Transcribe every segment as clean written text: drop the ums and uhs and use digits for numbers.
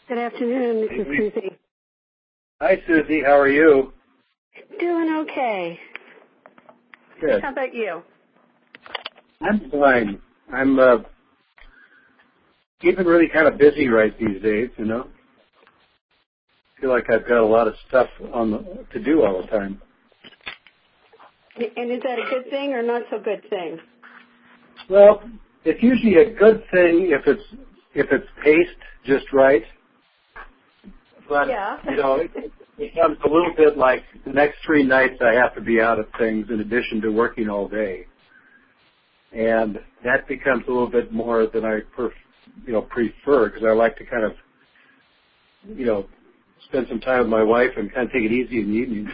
Good afternoon, this is Susie. Hi, Susie. How are you? Doing okay. Good. How about you? I'm fine. I'm keeping really kind of busy right these days, you know. Feel like I've got a lot of stuff to do all the time. And is that a good thing or not so good thing? Well, it's usually a good thing if it's paced just right. But, yeah. you know, it becomes a little bit like the next 3 nights I have to be out of things in addition to working all day. And that becomes a little bit more than I prefer, because I like to kind of, spend some time with my wife and kind of take it easy in the evenings.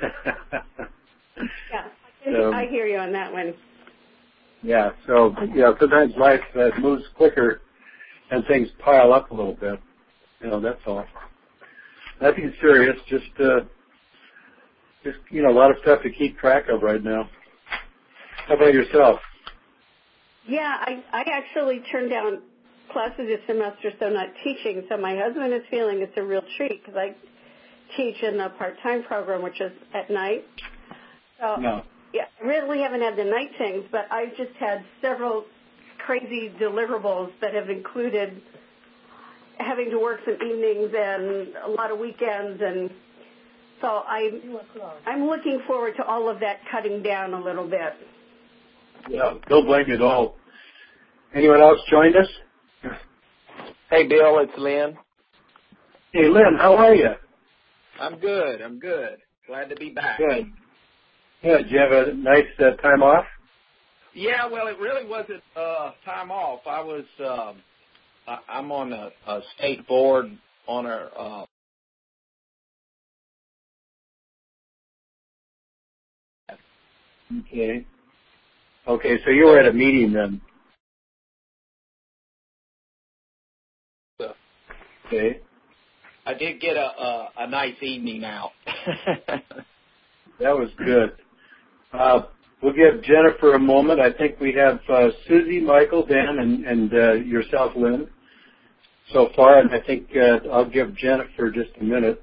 Yeah, I hear you on that one. Yeah, so, sometimes life moves quicker and things pile up a little bit. That's all. Nothing serious, just a lot of stuff to keep track of right now. How about yourself? Yeah, I actually turned down classes this semester, so not teaching. So my husband is feeling it's a real treat because I teach in the part-time program, which is at night. So, no. Yeah, I really haven't had the night things, but I've just had several crazy deliverables that have included having to work some evenings and a lot of weekends, and so I'm looking forward to all of that cutting down a little bit. Yeah, don't blame you at all. Anyone else joined us? Hey, Bill, it's Lynn. Hey, Lynn, how are you? I'm good. Glad to be back. Good. Yeah, did you have a nice time off? Yeah, well, it really wasn't time off. I was, I'm on a state board on a Okay, so you were at a meeting then. Okay. I did get a nice evening out. That was good. We'll give Jennifer a moment. I think we have Susie, Michael, Dan, and yourself, Lynn, so far, and I think I'll give Jennifer just a minute.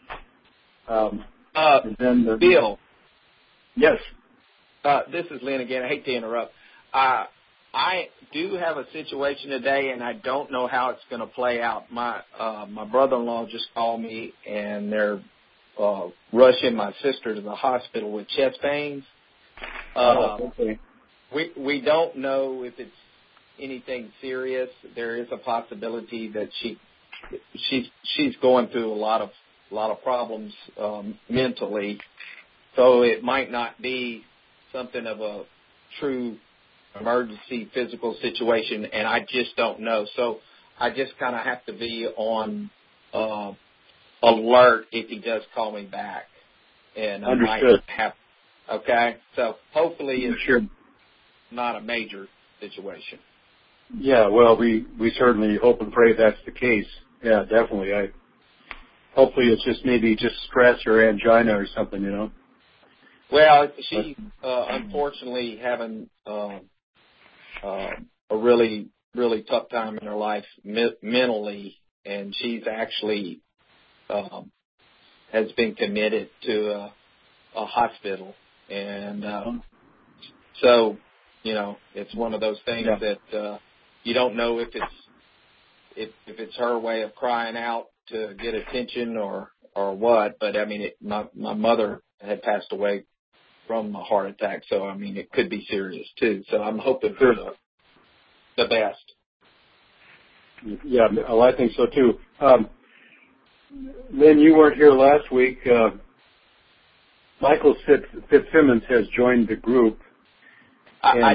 And then Bill. Yes. This is Lynn again. I hate to interrupt. I do have a situation today, and I don't know how it's going to play out. My brother-in-law just called me, and they're rushing my sister to the hospital with chest pains. Okay. We don't know if it's anything serious. There is a possibility that she's going through a lot of problems mentally, so it might not be something of a true emergency physical situation, and I just don't know. So I just kind of have to be on alert if he does call me back. And I might have. Okay, so hopefully it's not a major situation. Yeah, well, we certainly hope and pray that's the case. Yeah, definitely. Hopefully it's just maybe stress or angina or something, Well, she's unfortunately having a really, really tough time in her life mentally, and she's actually has been committed to a hospital. And so, it's one of those things that you don't know if it's her way of crying out to get attention or what. But I mean, my mother had passed away from a heart attack, so I mean, it could be serious too. So I'm hoping for the best. Yeah, well, I think so too. Lynn, you weren't here last week. Michael Fitzsimmons has joined the group. I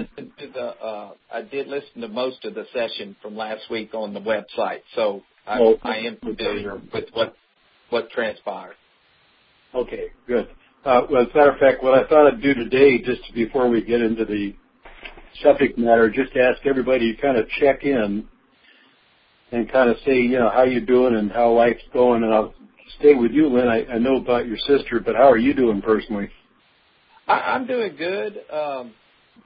did listen to most of the session from last week on the website, so I am familiar with what transpired. Okay, good. Well, as a matter of fact, what I thought I'd do today, just before we get into the subject matter, just to ask everybody to kind of check in and kind of say, how you doing and how life's going. And I'll stay with you, Lynn. I know about your sister, but how are you doing personally? I'm doing good.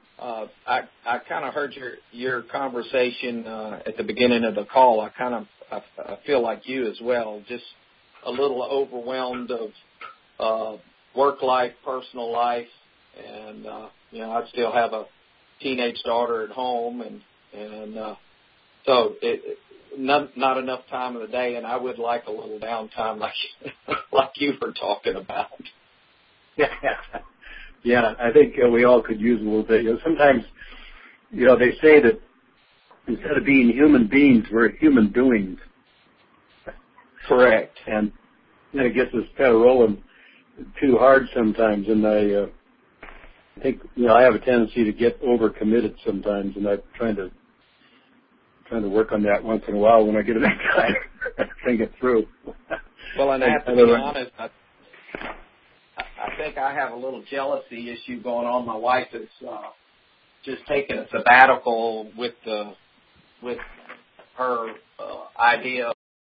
I kind of heard your conversation at the beginning of the call. I kind I feel like you as well, just a little overwhelmed of work life, personal life, and I still have a teenage daughter at home, and so not enough time of the day, and I would like a little downtime like you were talking about. Yeah, I think we all could use a little bit. Sometimes, they say that instead of being human beings, we're human doings. Correct. And it gets us kind of rolling too hard sometimes, and I think I have a tendency to get overcommitted sometimes, and I'm trying to work on that once in a while when I get a bit tired. Think it through. Well, and I have to be honest, I think I have a little jealousy issue going on. My wife is just taking a sabbatical with her idea.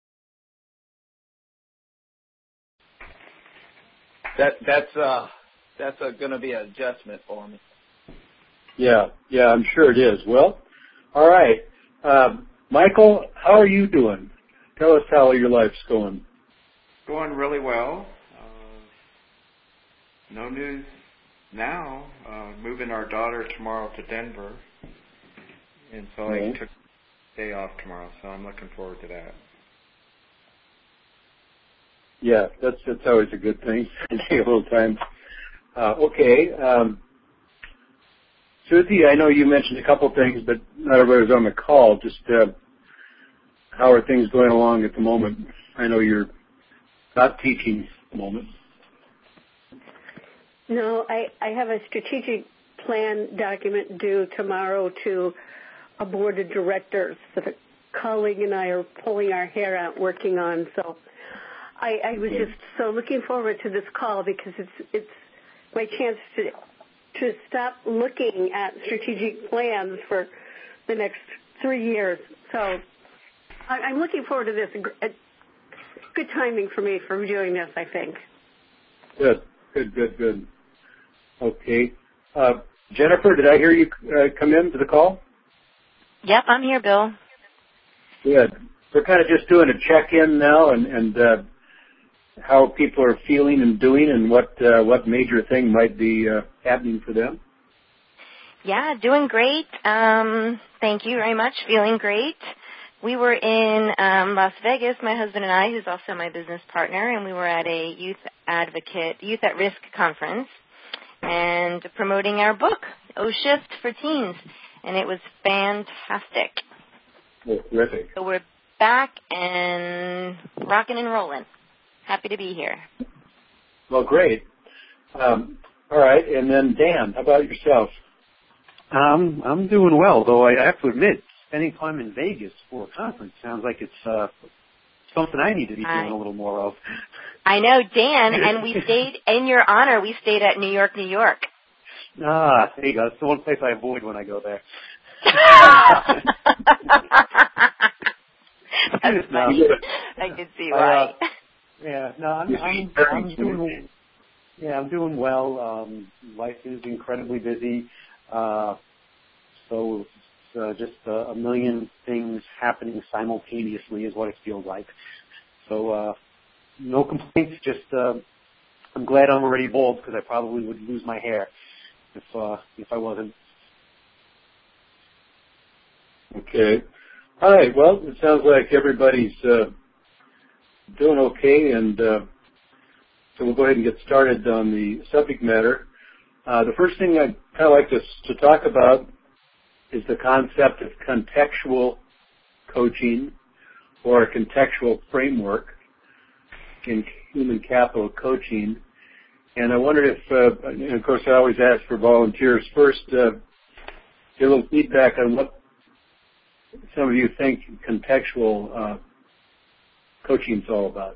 That's going to be an adjustment for me. Yeah, I'm sure it is. Well, all right. Michael, how are you doing? Tell us how your life's going. Going really well. No news now. Moving our daughter tomorrow to Denver. And so I took a day off tomorrow, so I'm looking forward to that. Yeah, that's always a good thing. Take a little time. Okay. Susie, I know you mentioned a couple things, but not everybody was on the call. Just how are things going along at the moment? I know you're not teaching at the moment. No, I have a strategic plan document due tomorrow to a board of directors that a colleague and I are pulling our hair out working on. So I was just so looking forward to this call because it's my chance to stop looking at strategic plans for the next 3 years. So I'm looking forward to this. Good timing for me for doing this, I think. Good. Okay. Jennifer, did I hear you come in to the call? Yep, I'm here, Bill. Good. We're kind of just doing a check-in now and how people are feeling and doing and what major thing might be happening for them. Yeah, doing great. Thank you very much. Feeling great. We were in Las Vegas, my husband and I, who's also my business partner, and we were at a Youth at Risk conference and promoting our book, O-Shift for Teens, and it was fantastic. Oh, terrific. So we're back and rocking and rolling. Happy to be here. Well, great. All right, and then Dan, how about yourself? I'm doing well, though I have to admit, spending time in Vegas for a conference sounds like it's something I need to be doing a little more of. I know, Dan, and we stayed, in your honor, we stayed at New York, New York. Ah, there you go. That's the one place I avoid when I go there. That's funny. I can see why. I'm doing well. Life is incredibly busy. So it's just a million things happening simultaneously is what it feels like. So no complaints. Just I'm glad I'm already bald because I probably would lose my hair if I wasn't. Okay. All right. Well, it sounds like everybody's doing okay, and so we'll go ahead and get started on the subject matter. The first thing I'd kind of like to talk about is the concept of contextual coaching or a contextual framework in human capital coaching. And I wondered if, and of course I always ask for volunteers first, get a little feedback on what some of you think contextual coaching is all about.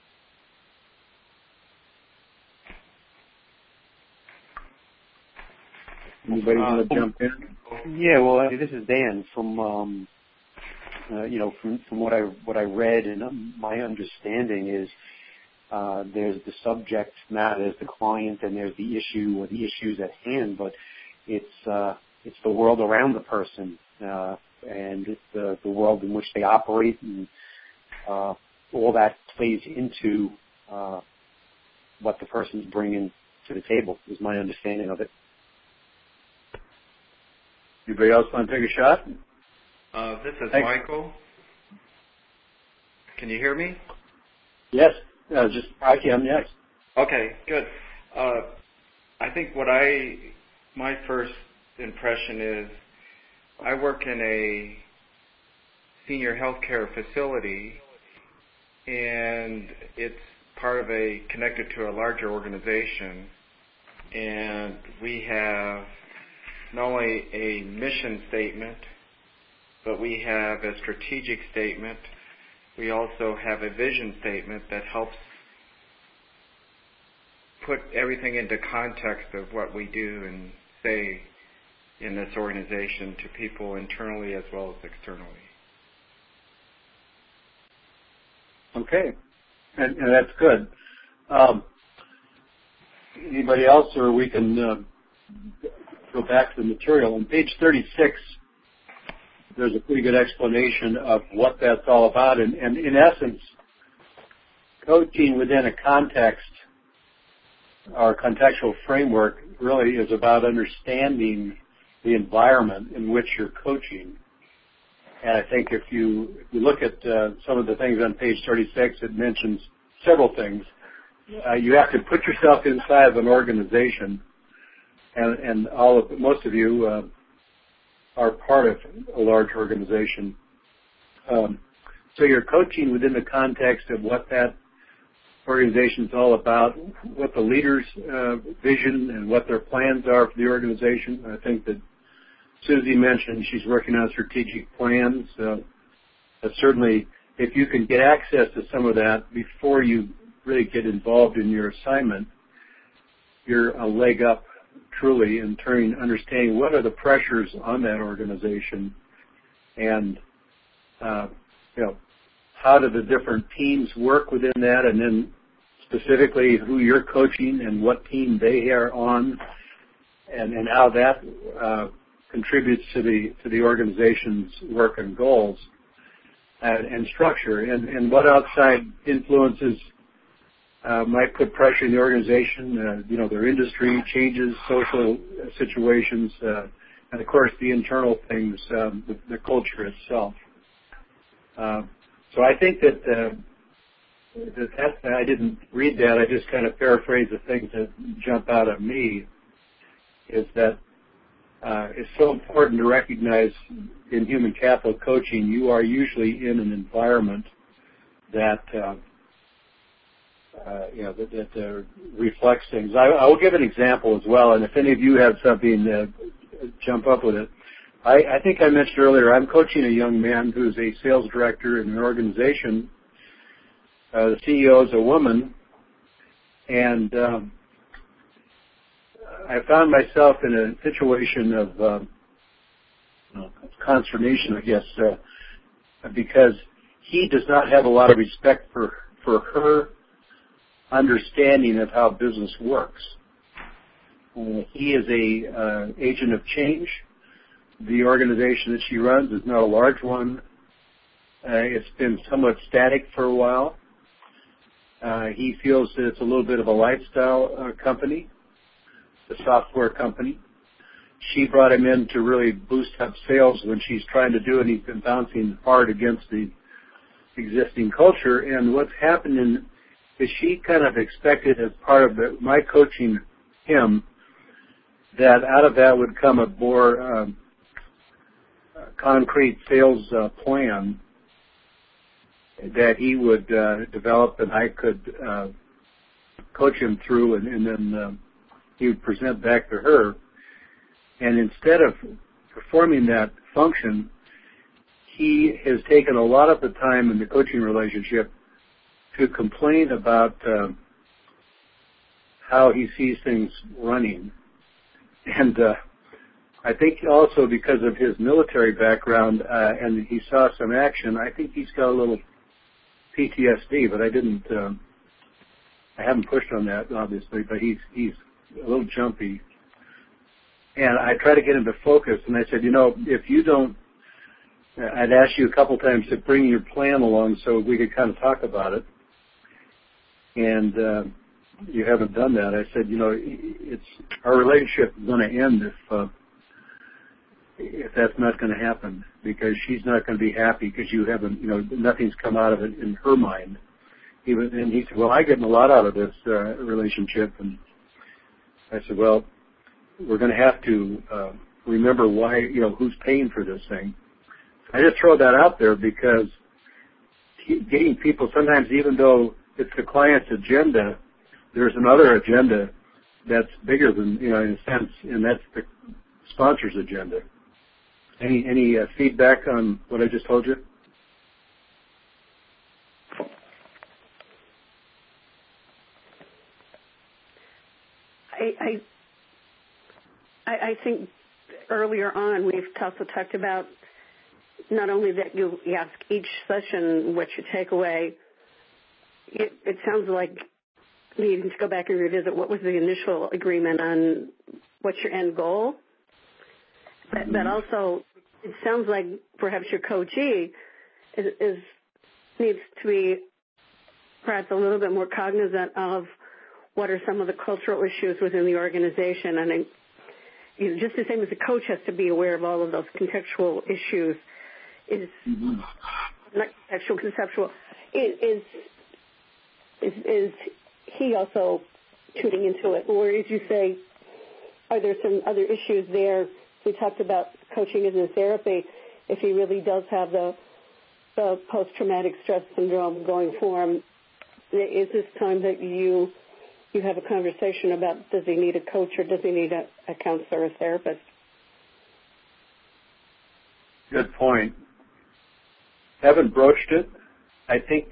Anybody want to jump in? Yeah, well, this is Dan from from what I read, and my understanding is there's the subject matter, there's the client, and there's the issue or the issues at hand. But it's the world around the person, and it's the world in which they operate, and all that plays into what the person's bringing to the table, is my understanding of it. Anybody else want to take a shot? This is Thanks. Michael. Can you hear me? Yes. I can, yes. Okay, good. I think my first impression is I work in a senior healthcare facility, and it's connected to a larger organization, and we have not only a mission statement, but we have a strategic statement. We also have a vision statement that helps put everything into context of what we do and say in this organization to people internally as well as externally. Okay, and that's good. Anybody else, or we can go back to the material. On page 36, there's a pretty good explanation of what that's all about. And in essence, coaching within a context or contextual framework really is about understanding the environment in which you're coaching. And I think if you look at some of the things on page 36, it mentions several things. You have to put yourself inside of an organization, and most of you are part of a large organization. So you're coaching within the context of what that organization is all about, what the leader's vision and what their plans are for the organization. I think that Susie mentioned she's working on strategic plans. Certainly, if you can get access to some of that before you really get involved in your assignment, you're a leg up truly in understanding what are the pressures on that organization, and how do the different teams work within that, and then specifically who you're coaching and what team they are on, and how that contributes to the organization's work and goals and structure, and what outside influences might put pressure in the organization, their industry changes, social situations, and of course the internal things, the culture itself. So I think that I didn't read that. I just kind of paraphrased the things that jump out at me. Is that it's so important to recognize in human capital coaching, you are usually in an environment that that reflects things. I will give an example as well, and if any of you have something, jump up with it. I think I mentioned earlier, I'm coaching a young man who's a sales director in an organization. The CEO is a woman, and I found myself in a situation of consternation, I guess, because he does not have a lot of respect for her understanding of how business works. He is a agent of change. The organization that she runs is not a large one. It's been somewhat static for a while. He feels that it's a little bit of a lifestyle company, a software company. She brought him in to really boost up sales when she's trying to do it, and he's been bouncing hard against the existing culture. And what's happened is she kind of expected as part of my coaching him that out of that would come a more concrete sales plan that he would develop, and I could coach him through, and then he would present back to her. And instead of performing that function, he has taken a lot of the time in the coaching relationship to complain about how he sees things running. And I think also because of his military background and he saw some action, I think he's got a little PTSD, but I haven't pushed on that, obviously, but he's a little jumpy. And I try to get him to focus, and I said, if you don't I'd asked you a couple times to bring your plan along so we could kind of talk about it, and you haven't done that. I said, it's our relationship is going to end if that's not going to happen, because she's not going to be happy because you haven't, nothing's come out of it in her mind. And he said, well, I get a lot out of this relationship. And I said, well, we're going to have to remember why, who's paying for this thing. I just throw that out there because getting people, sometimes even though it's the client's agenda, there's another agenda that's bigger than, in a sense, and that's the sponsor's agenda. Any feedback on what I just told you? I think earlier on we've also talked about not only that you ask each session what's your takeaway. It sounds like needing to go back and revisit what was the initial agreement on what's your end goal. But also, it sounds like perhaps your coachee needs to be perhaps a little bit more cognizant of what are some of the cultural issues within the organization. And just the same as the coach has to be aware of all of those contextual issues, not contextual, conceptual, is he also tuning into it? Or as you say, are there some other issues there? We talked about coaching as a therapy. If he really does have the post-traumatic stress syndrome going for him, is this time that you have a conversation about, does he need a coach or does he need a counselor or a therapist? Good point. Haven't broached it. I think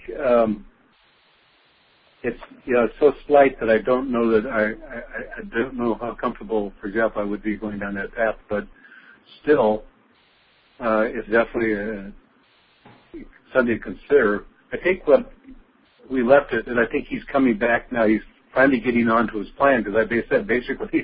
it's so slight that I don't know that I don't know how comfortable, for example, I would be going down that path. But still, it's definitely something to consider. I think what we left it, and I think he's coming back now. He's finally getting onto his plan because I said basically,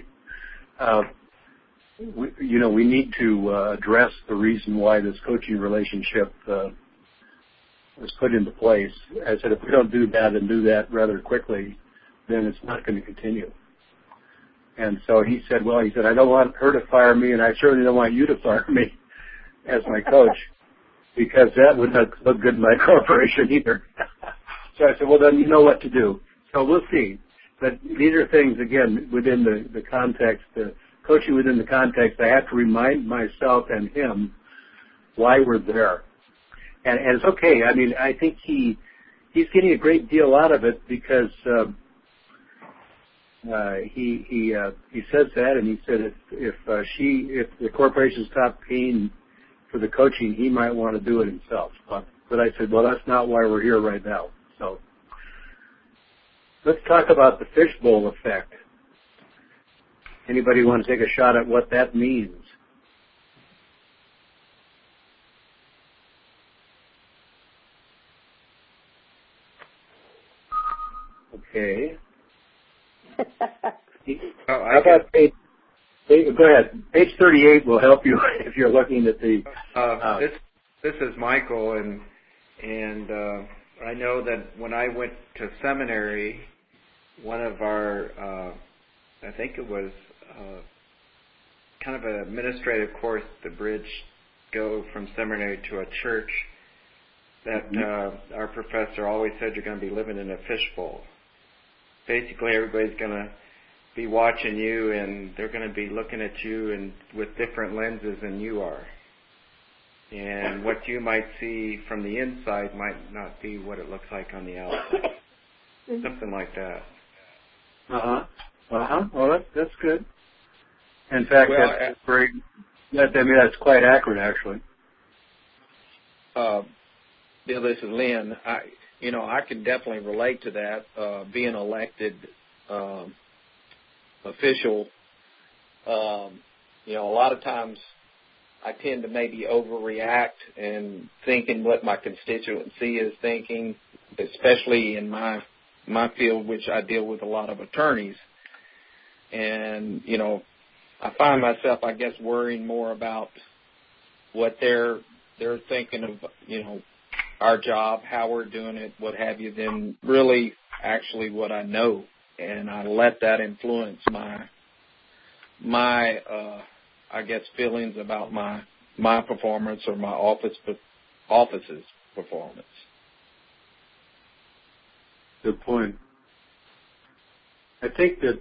we need to address the reason why this coaching relationship was put into place. I said, if we don't do that and do that rather quickly, then it's not going to continue. And so he said, I don't want her to fire me, and I certainly don't want you to fire me as my coach, because that would not look good in my corporation either. So I said, well, then you know what to do. So we'll see. But these are things, again, within the context, coaching within the context, I have to remind myself and him why we're there. And it's okay. I mean, I think he's getting a great deal out of it because he says that, and he said if the corporation stopped paying for the coaching, he might want to do it himself. But I said, well, that's not why we're here right now. So let's talk about the fishbowl effect. Anybody want to take a shot at what that means? Okay. How about go ahead. Page 38 will help you if you're looking at the. This is Michael, and I know that when I went to seminary, one of our, I think it was kind of an administrative course, the bridge go from seminary to a church, that our professor always said you're going to be living in a fishbowl. Basically, everybody's going to be watching you, and they're going to be looking at you and with different lenses than you are. And what you might see from the inside might not be what it looks like on the outside. Something like that. Well, that's good. In fact, that's very. That's quite accurate, actually. Bill, this is Lynn. I can definitely relate to that. Being elected official, a lot of times I tend to maybe overreact and thinking what my constituency is thinking, especially in my field, which I deal with a lot of attorneys. And, I find myself, I guess, worrying more about what they're they're thinking of, our job, how we're doing it, what have you, than really actually what I know. And I let that influence my I guess, feelings about my performance or my office's performance. Good point. I think that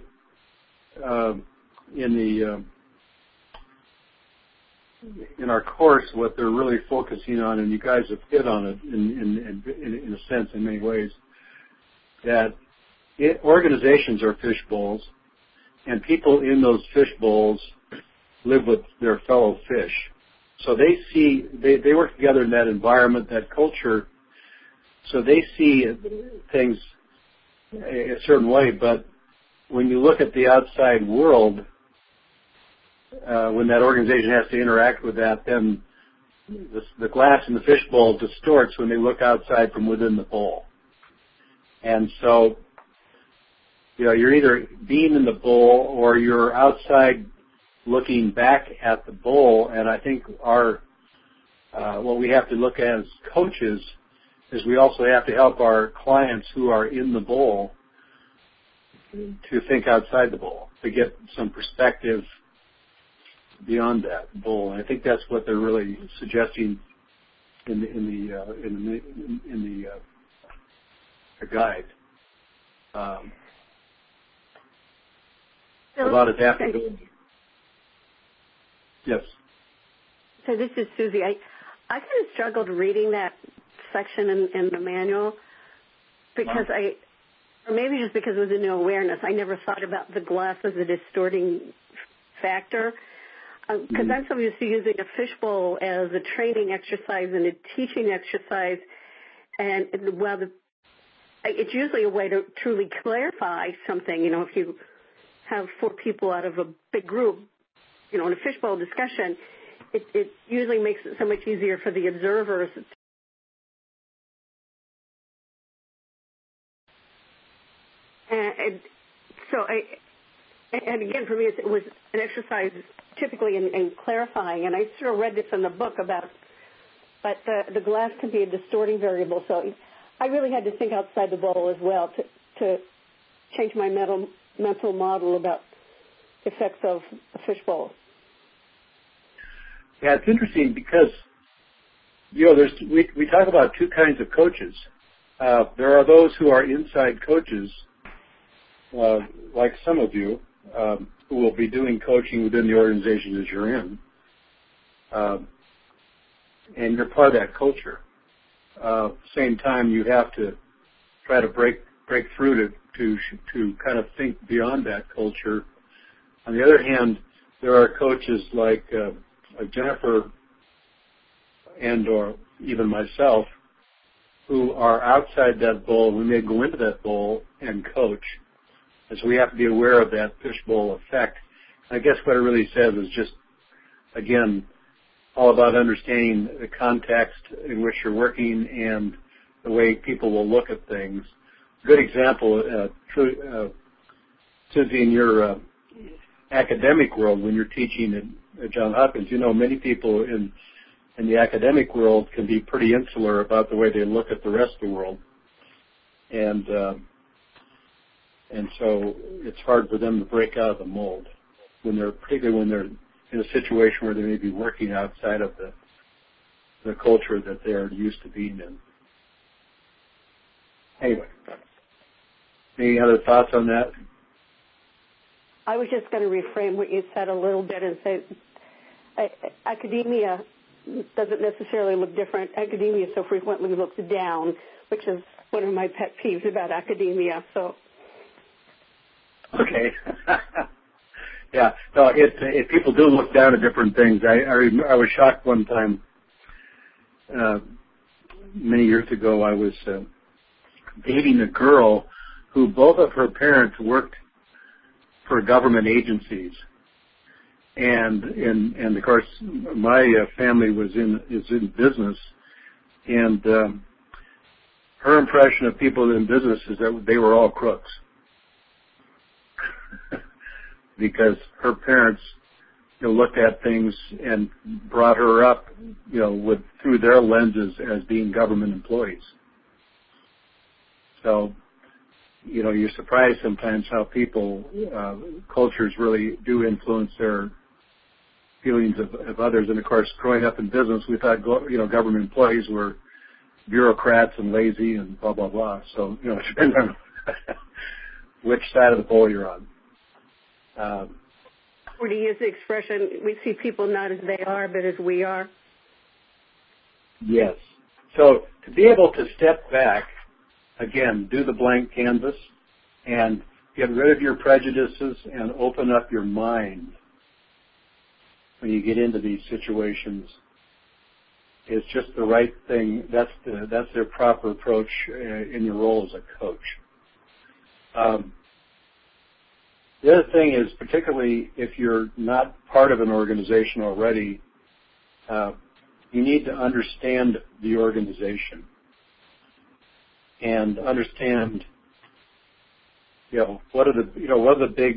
in our course, what they're really focusing on, and you guys have hit on it in a sense in many ways, that organizations are fish bowls, and people in those fish bowls live with their fellow fish. So they work together in that environment, that culture, so they see things a certain way. But when you look at the outside world, when that organization has to interact with that, then the glass in the fish bowl distorts when they look outside from within the bowl. And so, you're either being in the bowl or you're outside looking back at the bowl. And I think what we have to look at as coaches is we also have to help our clients who are in the bowl to think outside the bowl, to get some perspective beyond that bowl. And I think that's what they're really suggesting in the guide. About adaptability. Yes. So this is Susie. I kind of struggled reading that section in the manual because or maybe just because it was a new awareness, I never thought about the glass as a distorting factor. Because I'm so used to using a fishbowl as a training exercise and a teaching exercise, and it's usually a way to truly clarify something. If you have 4 people out of a big group, in a fishbowl discussion, it usually makes it so much easier for the observers. And again, for me, it was an exercise typically in clarifying. And I sort of read this in the book but the glass can be a distorting variable. So I really had to think outside the bowl as well to change my mental model about the effects of a fishbowl. Yeah, it's interesting because, we talk about 2 kinds of coaches. There are those who are inside coaches, like some of you, who will be doing coaching within the organization that you're in. And you're part of that culture. Same time, you have to try to break through to kind of think beyond that culture. On the other hand, there are coaches like Jennifer and or even myself who are outside that bowl. We may go into that bowl and coach. And so we have to be aware of that fishbowl effect. I guess what it really says is just, again, all about understanding the context in which you're working and the way people will look at things. A good example, Susie, in your academic world, when you're teaching at Johns Hopkins, many people in the academic world can be pretty insular about the way they look at the rest of the world. And so it's hard for them to break out of the mold, particularly when they're in a situation where they may be working outside of the culture that they're used to being in. Anyway, any other thoughts on that? I was just going to reframe what you said a little bit and say academia doesn't necessarily look different. Academia so frequently looks down, which is one of my pet peeves about academia. So. Okay. Yeah. No, if people do look down at different things, I was shocked one time. Many years ago, I was dating a girl who both of her parents worked for government agencies, and of course my family is in business, and her impression of people in business is that they were all crooks. Because her parents, looked at things and brought her up, through their lenses as being government employees. So, you're surprised sometimes how people, cultures really do influence their feelings of others. And of course, growing up in business, we thought, government employees were bureaucrats and lazy and blah, blah, blah. So, it depends on which side of the pole you're on. Or to use the expression, we see people not as they are, but as we are. Yes. So to be able to step back, again, do the blank canvas and get rid of your prejudices and open up your mind when you get into these situations is just the right thing. That's their proper approach in your role as a coach. The other thing is, particularly if you're not part of an organization already, you need to understand the organization and understand, what are the big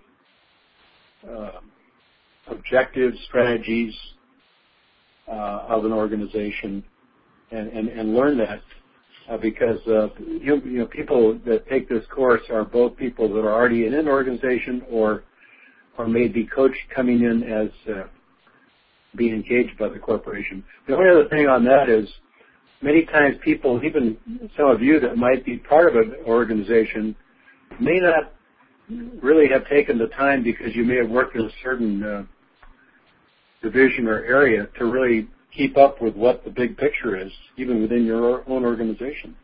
objectives, strategies of an organization, and learn that. Because people that take this course are both people that are already in an organization or maybe coach coming in as being engaged by the corporation. The only other thing on that is many times people, even some of you that might be part of an organization, may not really have taken the time because you may have worked in a certain division or area to really keep up with what the big picture is, even within your own organization.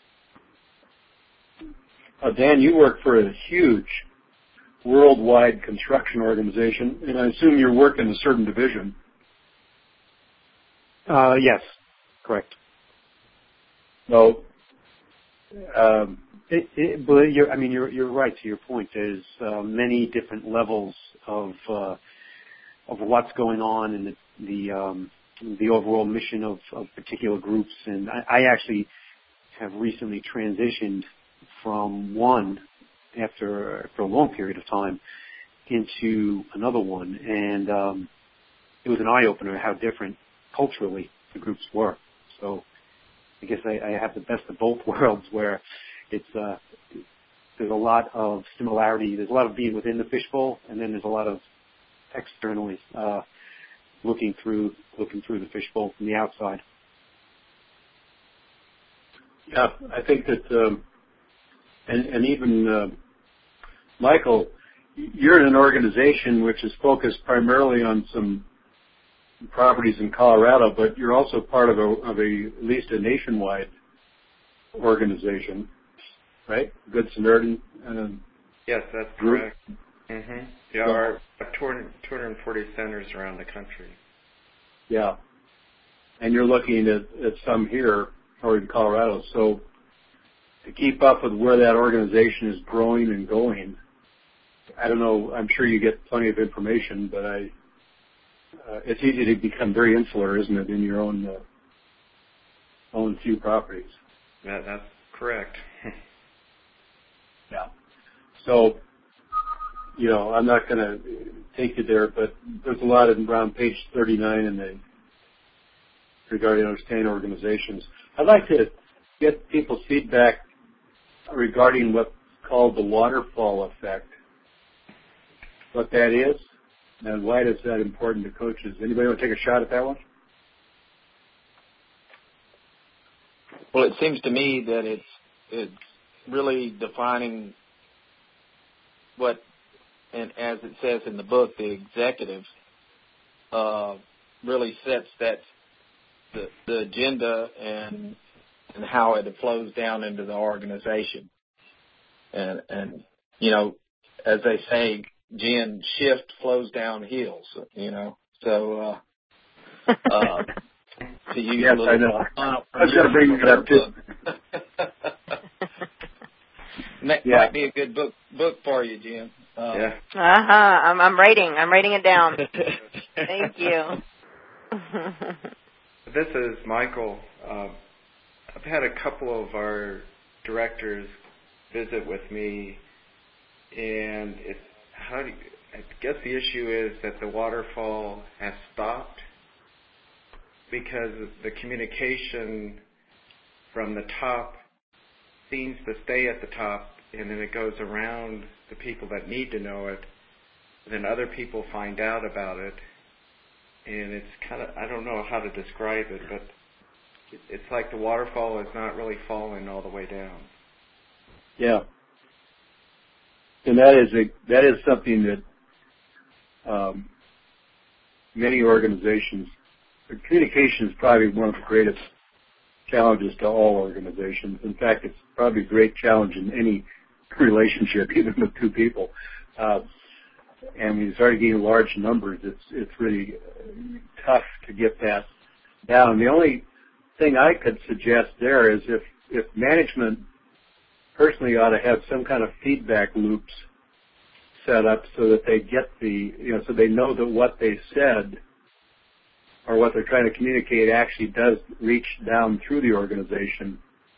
Dan, you work for a huge worldwide construction organization, and I assume you work in a certain division. Yes, correct. So, you're right to your point. There's many different levels of what's going on in the overall mission of particular groups, and I actually have recently transitioned from one after a long period of time into another one, and it was an eye-opener how different culturally the groups were. So I guess I have the best of both worlds, where it's there's a lot of similarity. There's a lot of being within the fishbowl, and then there's a lot of externally looking through the fishbowl from the outside. Yeah, I think that, and even Michael, you're in an organization which is focused primarily on some properties in Colorado, but you're also part of at least a nationwide organization, right? Good Samaritan. Yes, that's correct. Mm-hmm. Yeah, our 240 centers around the country. Yeah, and you're looking at some here or in Colorado. So to keep up with where that organization is growing and going, I don't know. I'm sure you get plenty of information, but it's easy to become very insular, isn't it, in your own few properties? Yeah, that's correct. Yeah. So, I'm not going to take you there, but there's a lot around page 39 regarding understanding organizations. I'd like to get people's feedback regarding what's called the waterfall effect, what that is, and why is that important to coaches. Anybody want to take a shot at that one? Well, it seems to me that it's really defining what, and as it says in the book, the executive really sets the agenda and how it flows down into the organization. And as they say, Jen, shift flows down hills, So to use yes, a little, I know. I was going to bring it up too. Might be a good book for you, Jen. Yeah. I'm writing it down. Thank you. This is Michael. I've had a couple of our directors visit with me, and I guess the issue is that the waterfall has stopped because the communication from the top seems to stay at the top, and then it goes around the people that need to know it. Then other people find out about it, and it's kind of, I don't know how to describe it, but it's like the waterfall is not really falling all the way down. Yeah. And that is something that many organizations, communication is probably one of the greatest challenges to all organizations. In fact, it's probably a great challenge in any relationship, even with two people. And when you start getting large numbers, it's really tough to get that down. The only thing I could suggest there is if management personally ought to have some kind of feedback loops set up so that they get so they know that what they said or what they're trying to communicate actually does reach down through the organization.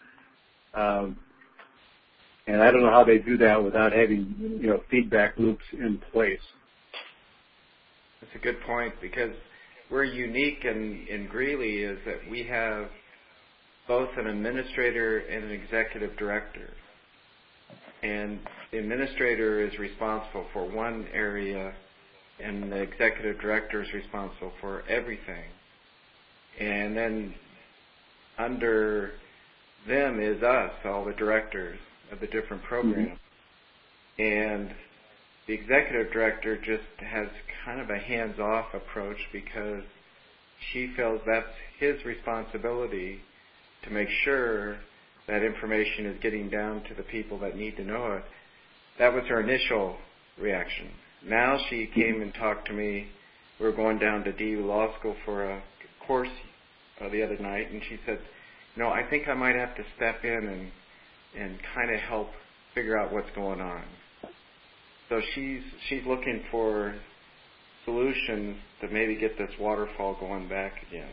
And I don't know how they do that without having, feedback loops in place. That's a good point, because we're unique in Greeley is that we have both an administrator and an executive director. And the administrator is responsible for one area, and the executive director is responsible for everything. And then under them is us, all the directors of the different programs. Mm-hmm. And the executive director just has kind of a hands-off approach because she feels that's his responsibility to make sure that information is getting down to the people that need to know it. That was her initial reaction. Now she came and talked to me. We were going down to DU Law School for a course the other night, and she said, I think I might have to step in and kind of help figure out what's going on. So she's looking for solutions to maybe get this waterfall going back again.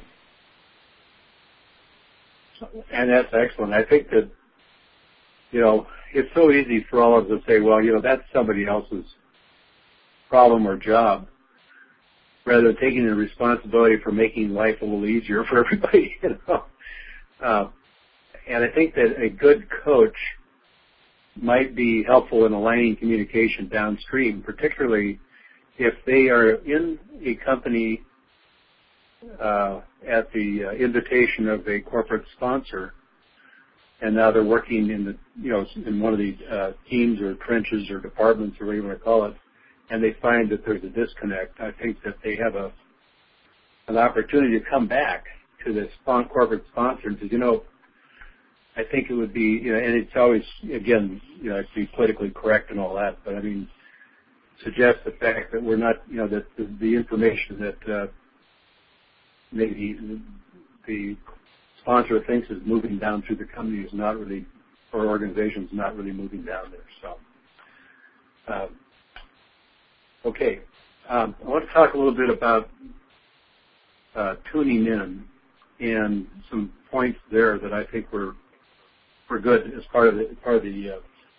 And that's excellent. I think that, it's so easy for all of us to say, well, that's somebody else's problem or job, rather than taking the responsibility for making life a little easier for everybody, And I think that a good coach might be helpful in aligning communication downstream, particularly if they are in a company at the invitation of a corporate sponsor, and now they're working in in one of these teams or trenches or departments or whatever you want to call it, and they find that there's a disconnect. I think that they have an opportunity to come back to this corporate sponsor and say, I think it would be, and it's always, again, to be politically correct and all that, but I mean, suggest the fact that we're not, that the information that maybe the sponsor thinks is moving down through the company is not really, or organization is not really moving down there. So, okay. I want to talk a little bit about tuning in and some points there that I think were good as part of the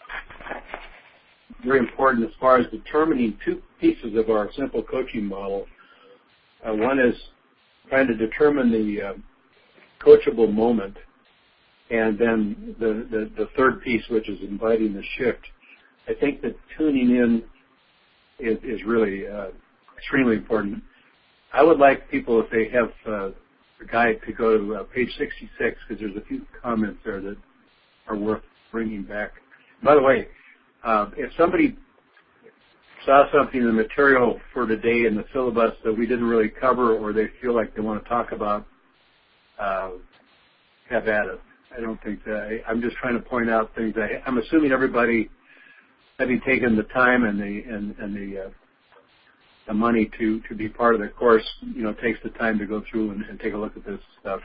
very important as far as determining two pieces of our simple coaching model. One is trying to determine the coachable moment, and then the third piece, which is inviting the shift. I think that tuning in is really extremely important. I would like people, if they have a guide, to go to page 66, because there's a few comments there that are worth bringing back. By the way, if somebody saw something in the material for today in the syllabus that we didn't really cover, or they feel like they want to talk about, have at it. I don't think that. I'm just trying to point out things. I'm assuming everybody, having taken the time and the money to be part of the course, takes the time to go through and take a look at this stuff.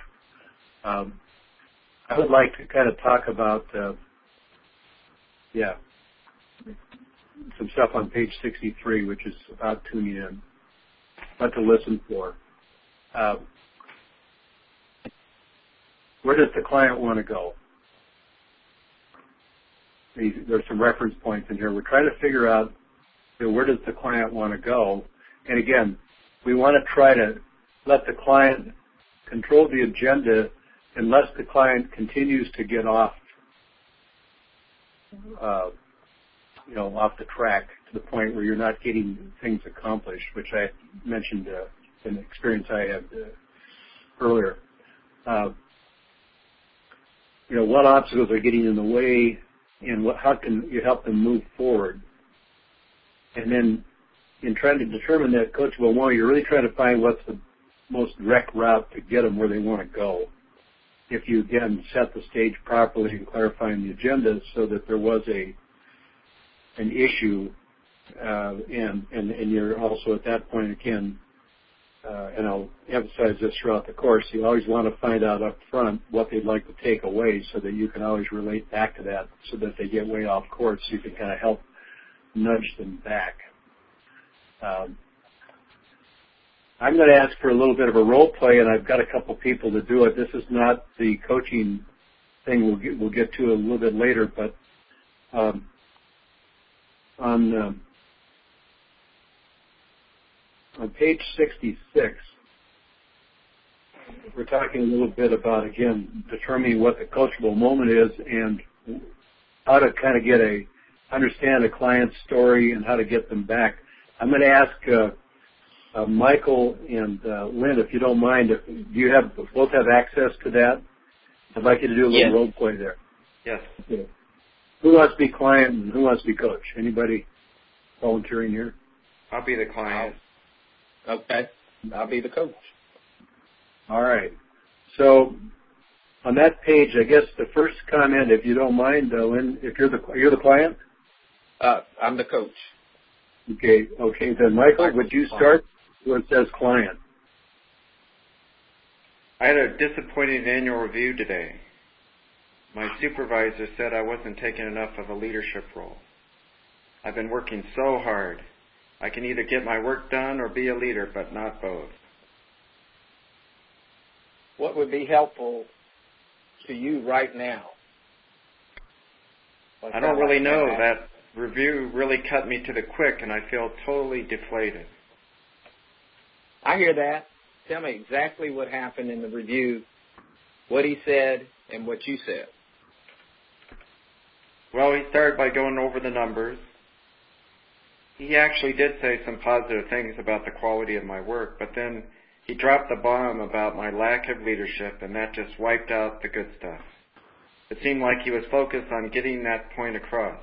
I would like to kind of talk about, some stuff on page 63, which is about tuning in, what to listen for. Where does the client want to go? There's some reference points in here. We're trying to figure out where does the client want to go? And again, we want to try to let the client control the agenda unless the client continues to get off the track to the point where you're not getting things accomplished, which I mentioned in the experience I had earlier. What obstacles are getting in the way, and how can you help them move forward? And then in trying to determine that coachable moment, you're really trying to find what's the most direct route to get them where they want to go. If you, again, set the stage properly and clarifying the agenda so that there was an issue, and you're also at that point, again, and I'll emphasize this throughout the course, you always want to find out up front what they'd like to take away so that you can always relate back to that so that they get way off course so you can kind of help nudge them back. I'm going to ask for a little bit of a role play, and I've got a couple people to do it. This is not the coaching thing we'll get to a little bit later, but on page 66, we're talking a little bit about, again, determining what the coachable moment is and how to kind of understand a client's story and how to get them back. I'm going to ask Michael and Lynn, if you don't mind, do you both have access to that? I'd like you to do a little role play there. Yes. Okay. Who wants to be client and who wants to be coach? Anybody volunteering here? I'll be the client. Okay. I'll be the coach. All right. So on that page, I guess the first comment, if you don't mind, Lynn, if you're the client? I'm the coach. Okay. Then Michael, would you start where it says client? I had a disappointing annual review today. My supervisor said I wasn't taking enough of a leadership role. I've been working so hard. I can either get my work done or be a leader, but not both. What would be helpful to you right now? I don't really know. That review really cut me to the quick, and I feel totally deflated. I hear that. Tell me exactly what happened in the review, what he said, and what you said. Well, he started by going over the numbers. He actually did say some positive things about the quality of my work, but then he dropped the bomb about my lack of leadership, and that just wiped out the good stuff. It seemed like he was focused on getting that point across.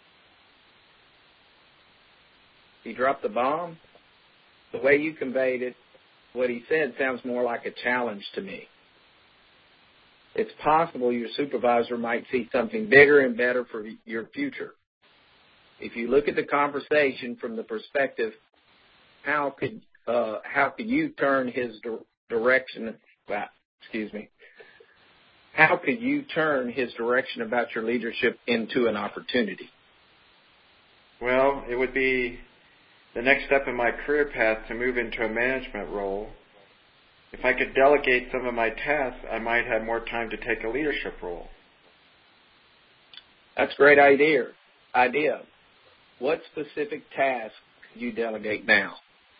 He dropped the bomb? The way you conveyed it, what he said sounds more like a challenge to me. It's possible your supervisor might see something bigger and better for your future. If you look at the conversation from the perspective, how could you turn his direction? How could you turn his direction about your leadership into an opportunity? Well, it would be the next step in my career path to move into a management role. If I could delegate some of my tasks, I might have more time to take a leadership role. That's a great idea. What specific task could you delegate now?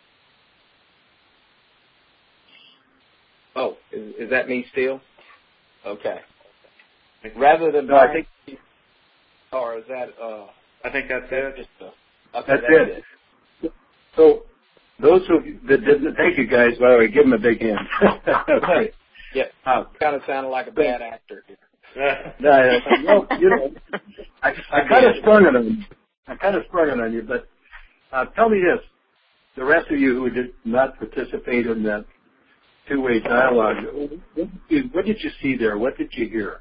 Oh, is that me still? Okay. Rather than no, I think, or is that? I think that's it. Okay, that's it. So those that didn't, thank you guys. By the way, give them a big hand. Okay. Yeah, kind of sounded like a bad actor. No, I kind of sprung it on you. But tell me this: the rest of you who did not participate in that two-way dialogue, what did you see there? What did you hear?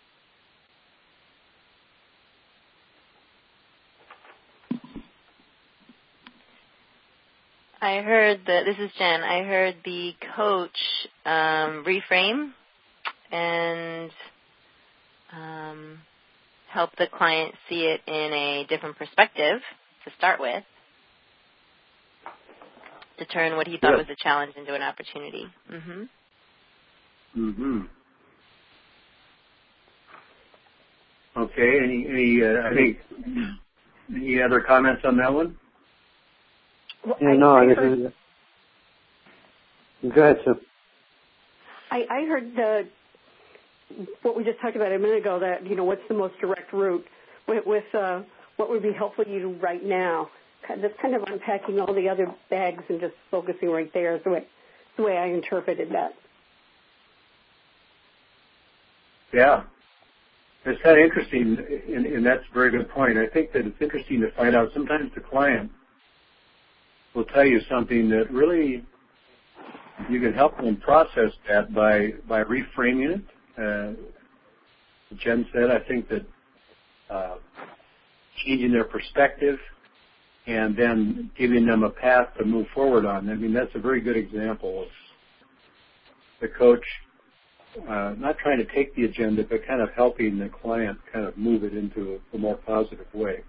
I heard this is Jen. I heard the coach reframe and help the client see it in a different perspective to start with, to turn what he thought was a challenge into an opportunity. Okay. Any other comments on that one? Well, Go ahead, Sue. I heard what we just talked about a minute ago, that, what's the most direct route with what would be helpful to you right now. That's kind of unpacking all the other bags and just focusing right there is the way I interpreted that. Yeah. It's kind of interesting, and that's a very good point. I think that it's interesting to find out sometimes the client will tell you something that really you can help them process that by reframing it. Jen said, I think that changing their perspective and then giving them a path to move forward on. I mean, that's a very good example of the coach not trying to take the agenda, but kind of helping the client kind of move it into a more positive way.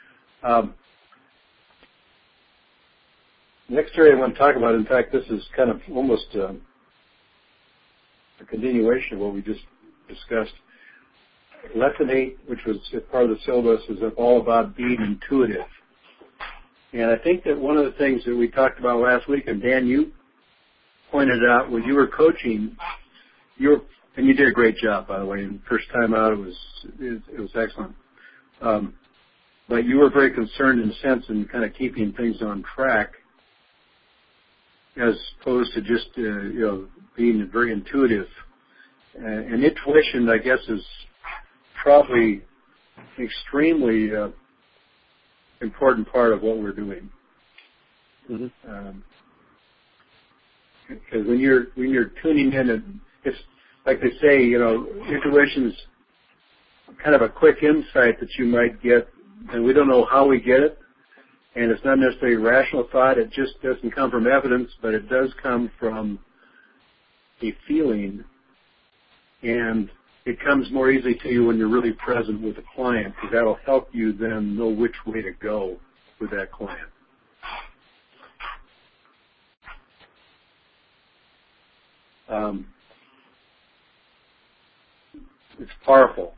Next area I want to talk about, in fact, this is kind of almost a continuation of what we just discussed. Lesson 8, which was part of the syllabus, is all about being intuitive. And I think that one of the things that we talked about last week, and Dan, you pointed out when you were coaching, and you did a great job, by the way. And first time out, it was excellent. But you were very concerned, in a sense, in kind of keeping things on track, as opposed to just being very intuitive. And intuition, I guess, is probably an extremely important part of what we're doing. Mm-hmm. Because when you're tuning in, and it's like they say, intuition is kind of a quick insight that you might get, and we don't know how we get it. And it's not necessarily rational thought. It just doesn't come from evidence, but it does come from a feeling. And it comes more easily to you when you're really present with a client, because that'll help you then know which way to go with that client. It's powerful.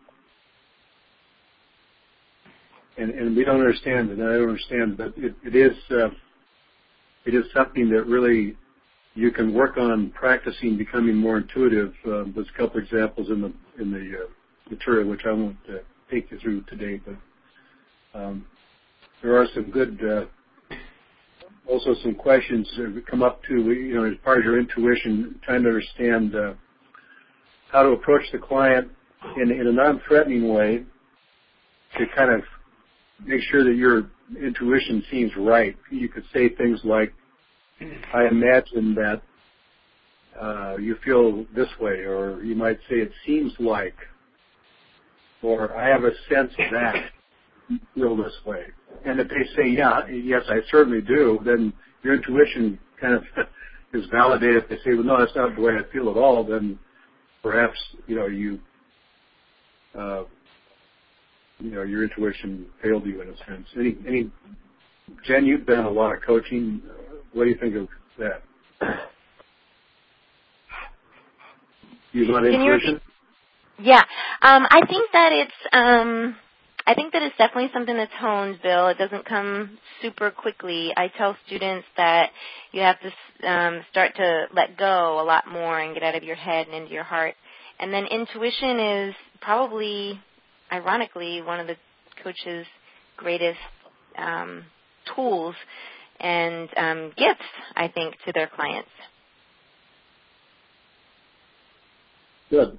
And we don't understand it, and I don't understand, but it is something that really you can work on practicing becoming more intuitive. There's a couple examples in the material which I won't take you through today, but there are some good, also some questions that come up too. As part of your intuition, trying to understand how to approach the client in a non-threatening way to kind of make sure that your intuition seems right. You could say things like, I imagine that you feel this way, or you might say it seems like, or I have a sense that you feel this way. And if they say, yes, I certainly do, then your intuition kind of is validated. If they say, well, no, that's not the way I feel at all, then perhaps, your intuition failed you in a sense. Jen, you've done a lot of coaching. What do you think of that? You want intuition? Yeah, I think that it's definitely something that's honed, Bill. It doesn't come super quickly. I tell students that you have to start to let go a lot more and get out of your head and into your heart. And then intuition is probably, ironically, one of the coach's greatest tools and gifts, I think, to their clients. Good.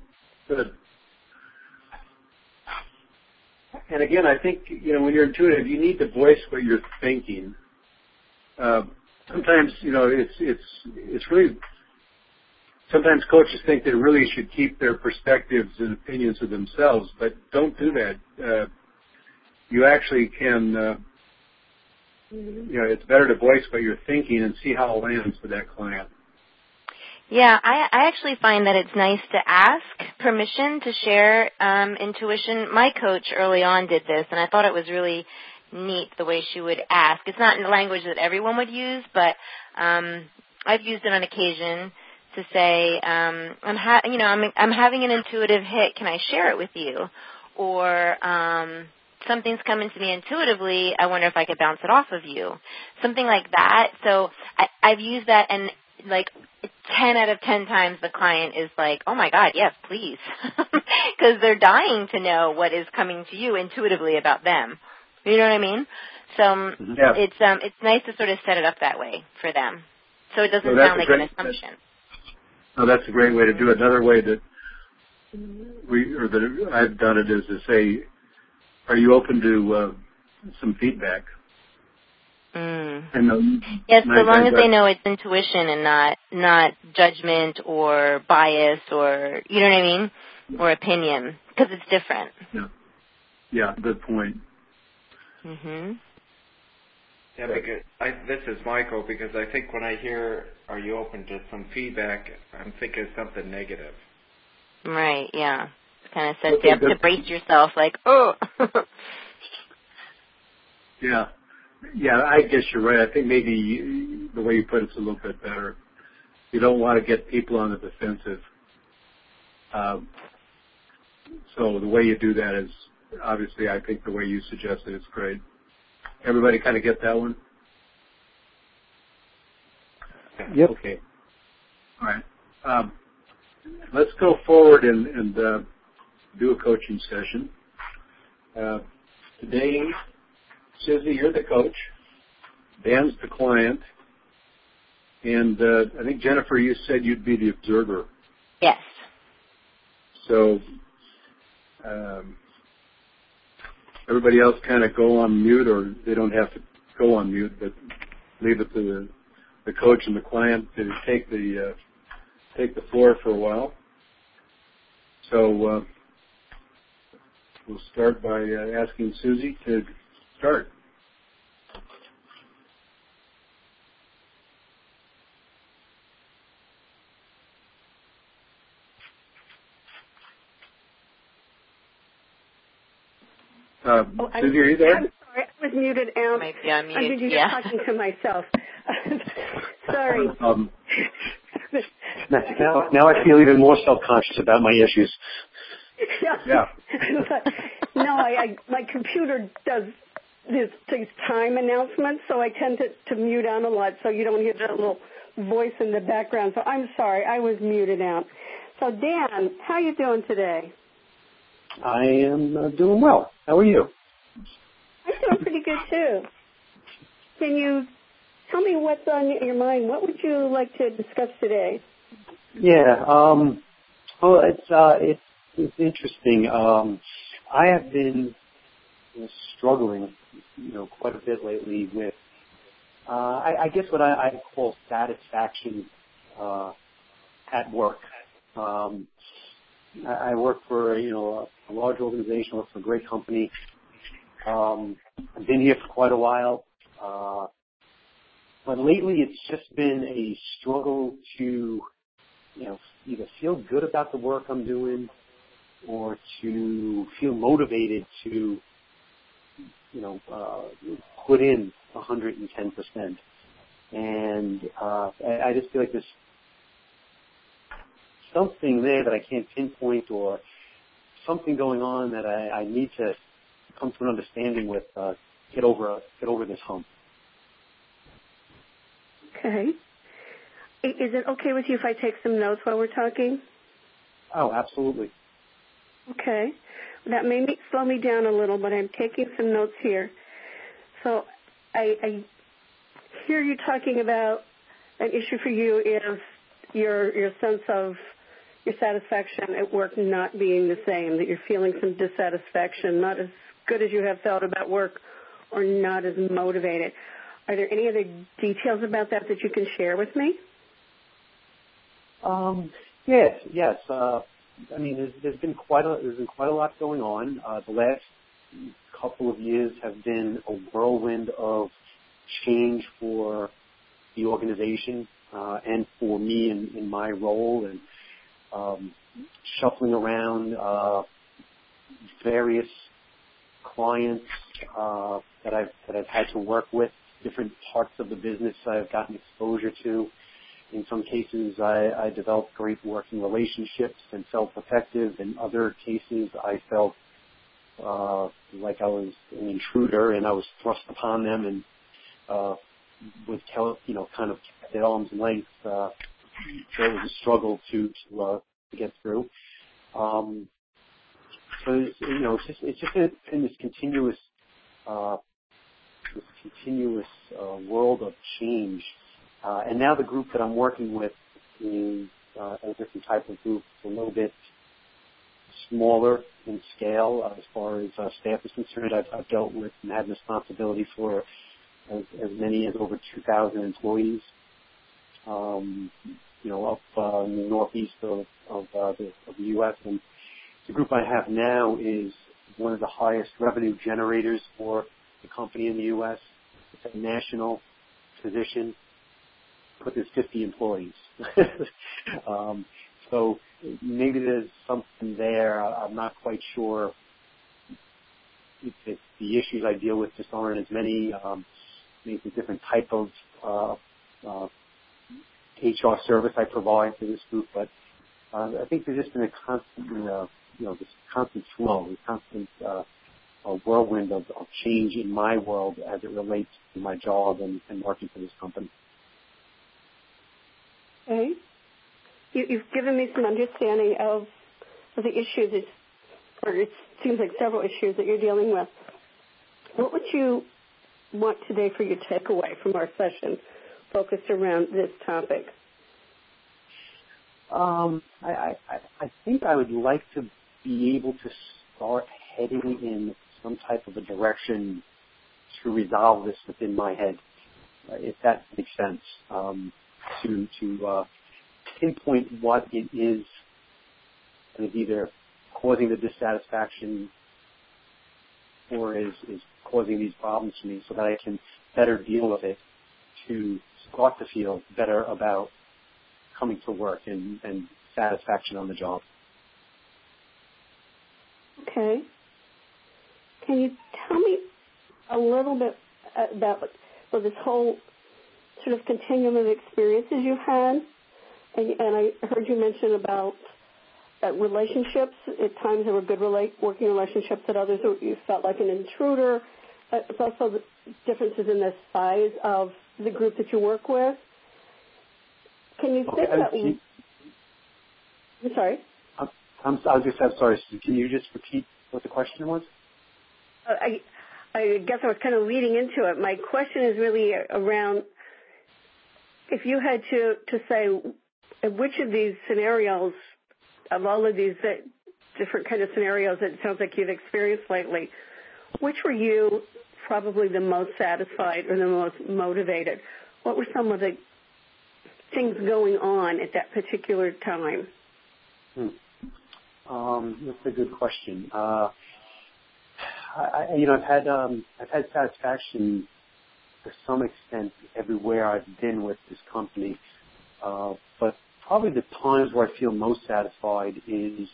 And again, I think, when you're intuitive, you need to voice what you're thinking. Sometimes, it's really, sometimes coaches think they really should keep their perspectives and opinions to themselves, but don't do that. You actually can, it's better to voice what you're thinking and see how it lands with that client. Yeah, I actually find that it's nice to ask permission to share intuition. My coach early on did this, and I thought it was really neat the way she would ask. It's not in the language that everyone would use, but I've used it on occasion to say, I'm having an intuitive hit. Can I share it with you? Or something's coming to me intuitively. I wonder if I could bounce it off of you. Something like that. So I've used that, and like 10 out of 10 times the client is like, oh my God, yes, please. Because they're dying to know what is coming to you intuitively about them. You know what I mean? So it's nice to sort of set it up that way for them. So it doesn't sound like an assumption. That's a great way to do it. Another way that I've done it is to say, are you open to some feedback? Yes, so long as they know it's intuition and not judgment or bias or, you know what I mean, or opinion, because it's different. Yeah, good point. Yeah, because this is Michael, because I think when I hear, are you open to some feedback, I'm thinking something negative. Right, yeah. It kind of sets you up to brace yourself, like, oh. Yeah, I guess you're right. I think maybe the way you put it's a little bit better. You don't want to get people on the defensive. So the way you do that is, obviously, I think the way you suggested is great. Everybody kind of get that one? Yep. Okay. All right. Let's go forward and do a coaching session. Today, Susie, you're the coach. Dan's the client. And I think, Jennifer, you said you'd be the observer. Yes. So everybody else kind of go on mute, or they don't have to go on mute, but leave it to the coach and the client to take the floor for a while. So we'll start by asking Susie to start. Susie, are you there? I'm sorry, I was muted out. Might be on mute. I'm just talking to myself. Sorry. Now I feel even more self-conscious about my issues. Yeah. No, my computer does these time announcements, so I tend to mute out a lot so you don't hear that little voice in the background. So I'm sorry, I was muted out. So Dan, how are you doing today? I am doing well. How are you? I'm doing pretty good, too. Can you tell me what's on your mind? What would you like to discuss today? Yeah. Well, it's interesting. I have been struggling, quite a bit lately with, I guess what I call satisfaction at work. I work for a large organization. I work for a great company. I've been here for quite a while, but lately it's just been a struggle to either feel good about the work I'm doing or to feel motivated to put in 110%. And I just feel like there's something there that I can't pinpoint, or something going on that I need to come to an understanding with, get over this hump. Okay. Is it okay with you if I take some notes while we're talking? Oh, absolutely. Okay. That may slow me down a little, but I'm taking some notes here. So I hear you talking about an issue for you is your sense of your satisfaction at work not being the same, that you're feeling some dissatisfaction, not as good as you have felt about work, or not as motivated. Are there any other details about that you can share with me? Yes. I mean, there's been quite a lot going on. The last couple of years have been a whirlwind of change for the organization and for me in my role, and shuffling around various clients that I've had to work with, different parts of the business I've gotten exposure to. In some cases, I developed great working relationships and felt effective. In other cases, I felt like I was an intruder and I was thrust upon them and was kind of kept at arm's length. So it was a struggle to get through. So it's just in this continuous world of change. And now the group that I'm working with is a different type of group. It's a little bit smaller in scale as far as staff is concerned. I've dealt with and had responsibility for as many as over 2,000 employees, up in the northeast of the U.S. And the group I have now is one of the highest revenue generators for the company in the U.S. It's a national position, but there's 50 employees. So maybe there's something there. I'm not quite sure if the issues I deal with just aren't as many. Maybe it's a different type of HR service I provide to this group, but I think there's just been a constant, this constant flow, a constant whirlwind of change in my world as it relates to my job and working for this company. Okay. You've given me some understanding of the issues, or it seems like several issues that you're dealing with. What would you want today for your takeaway from our session focused around this topic? I think I would like to be able to start heading in some type of a direction to resolve this within my head, if that makes sense, to pinpoint what it is that is either causing the dissatisfaction or is causing these problems for me so that I can better deal with it, to start to feel better about coming to work and satisfaction on the job. Okay. Can you tell me a little bit about this whole sort of continuum of experiences you've had? And I heard you mention about relationships. At times there were good working relationships. At others you felt like an intruder. It's also the differences in the size of the group that you work with. Can you say that? I'm sorry. I'm sorry. Can you just repeat what the question was? I guess I was kind of leading into it. My question is really around if you had to say which of these scenarios, of all of these different kind of scenarios that it sounds like you've experienced lately, which were you probably the most satisfied or the most motivated? What were some of the things going on at that particular time? That's a good question. I've had satisfaction to some extent everywhere I've been with this company, but probably the times where I feel most satisfied is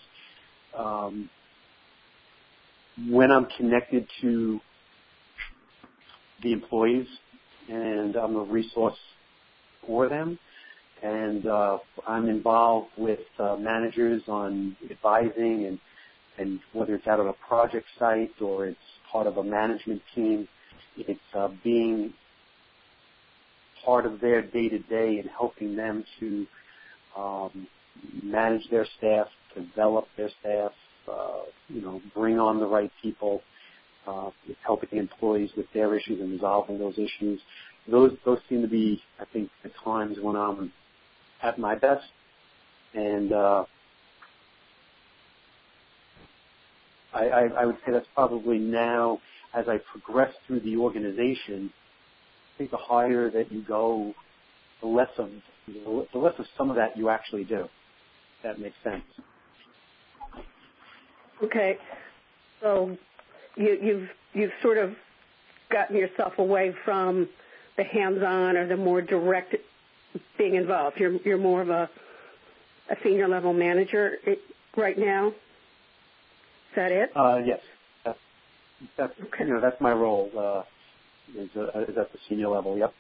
when I'm connected to the employees and I'm a resource for them, and I'm involved with managers on advising and whether it's out on a project site or it's part of a management team, it's being part of their day-to-day and helping them to manage their staff, develop their staff, bring on the right people, helping the employees with their issues and resolving those issues. Those seem to be, I think, the times when I'm at my best. And I would say that's probably now, as I progress through the organization, I think the higher that you go, the less of some of that you actually do. If that makes sense. Okay. So you've sort of gotten yourself away from the hands-on or the more direct being involved. You're more of a senior level manager right now. Is that it? Yes. That's okay. That's my role. Is at the senior level. Yep.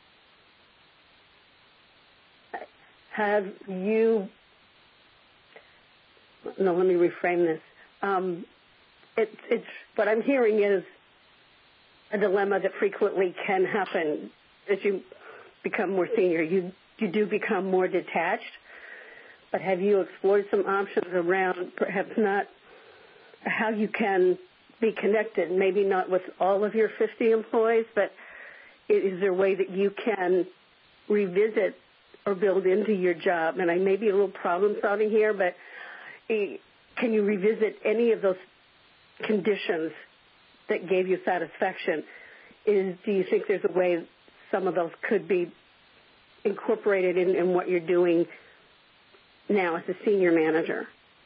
Have you? No, let me reframe this. it's what I'm hearing is a dilemma that frequently can happen as you become more senior. You do become more detached, but have you explored some options around perhaps not how you can be connected, maybe not with all of your 50 employees, but is there a way that you can revisit or build into your job? And I may be a little problem solving here, but can you revisit any of those conditions that gave you satisfaction? Do you think there's a way some of those could be incorporated in what you're doing now as a senior manager?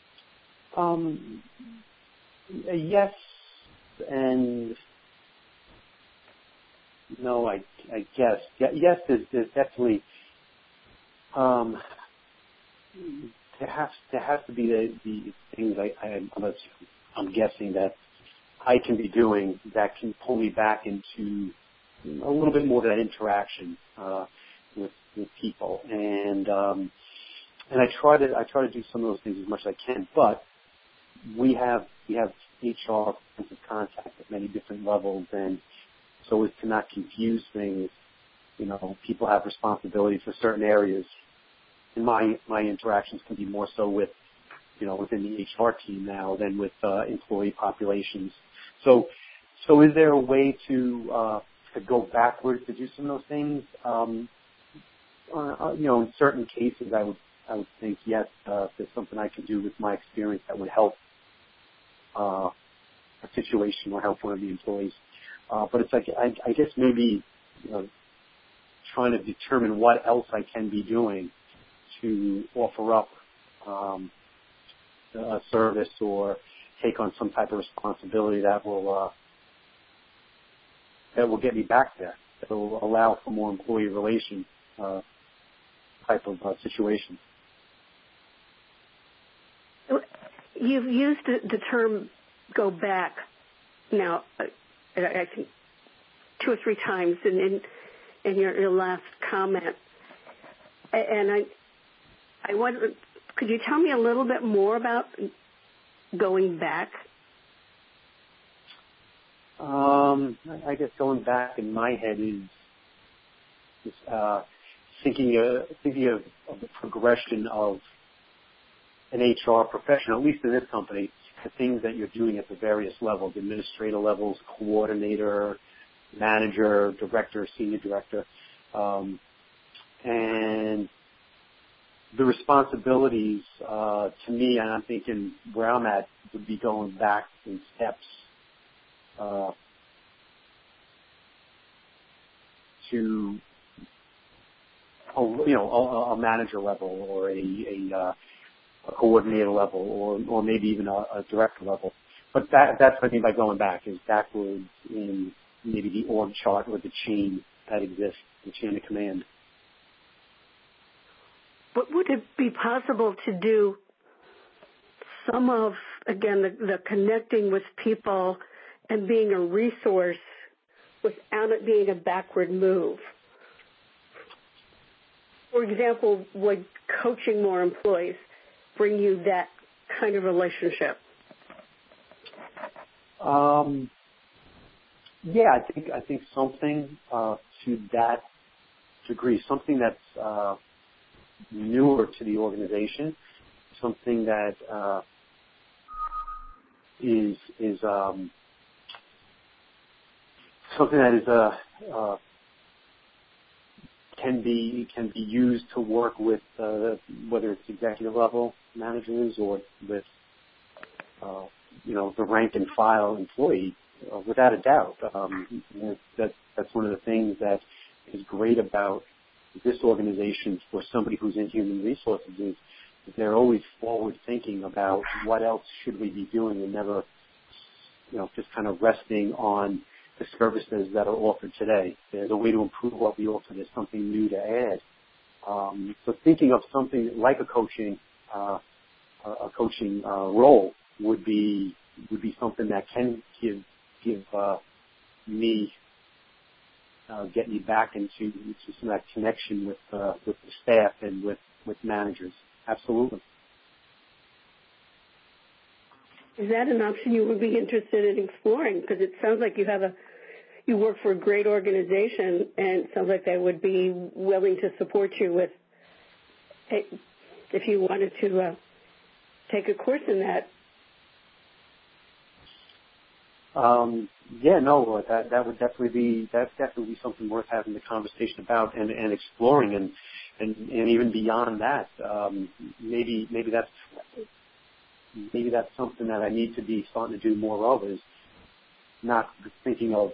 Yes, and no, I guess. Yes, there's definitely there has to be the things I'm guessing that I can be doing that can pull me back into a little bit more of that interaction with people, and I try to do some of those things as much as I can. But we have HR points of contact at many different levels, and so as to not confuse things, people have responsibility for certain areas. And my interactions can be more so with, within the HR team now than with employee populations. So is there a way to go backwards to do some of those things? In certain cases, I would think yes. If there's something I can do with my experience that would help a situation or help one of the employees. But it's like I guess maybe trying to determine what else I can be doing to offer up a service or take on some type of responsibility that will get me back there. That will allow for more employee relation type of situation. You've used the term "go back" now, I think 2 or 3 times in your last comment, and I wonder, could you tell me a little bit more about going back? I guess going back in my head is thinking of the progression of an HR professional, at least in this company, the things that you're doing at the various levels, administrative levels, coordinator, manager, director, senior director, and the responsibilities, to me, and I'm thinking where I'm at, would be going back in steps to, a manager level or a coordinator level or maybe even a director level. But that's what I mean by going back, is backwards in maybe the org chart or the chain that exists, the chain of command. But would it be possible to do some of, again, the connecting with people and being a resource without it being a backward move? For example, would coaching more employees bring you that kind of relationship? Yeah, I think something to that degree, something that's newer to the organization, something that is something that is can be used to work with whether it's executive level managers or with the rank and file employee, without a doubt. That's one of the things that is great about this organization for somebody who's in human resources is they're always forward thinking about what else should we be doing and never, just kind of resting on the services that are offered today. There's a way to improve what we offer. There's something new to add. So thinking of something like a coaching role would be something that can give me get me back into some of that connection with the staff and with managers. Absolutely. Is that an option you would be interested in exploring? Because it sounds like you work for a great organization, and it sounds like they would be willing to support you with, if you wanted to take a course in that. That would definitely be something worth having the conversation about and exploring and even beyond that. Maybe that's something that I need to be starting to do more of, is not thinking of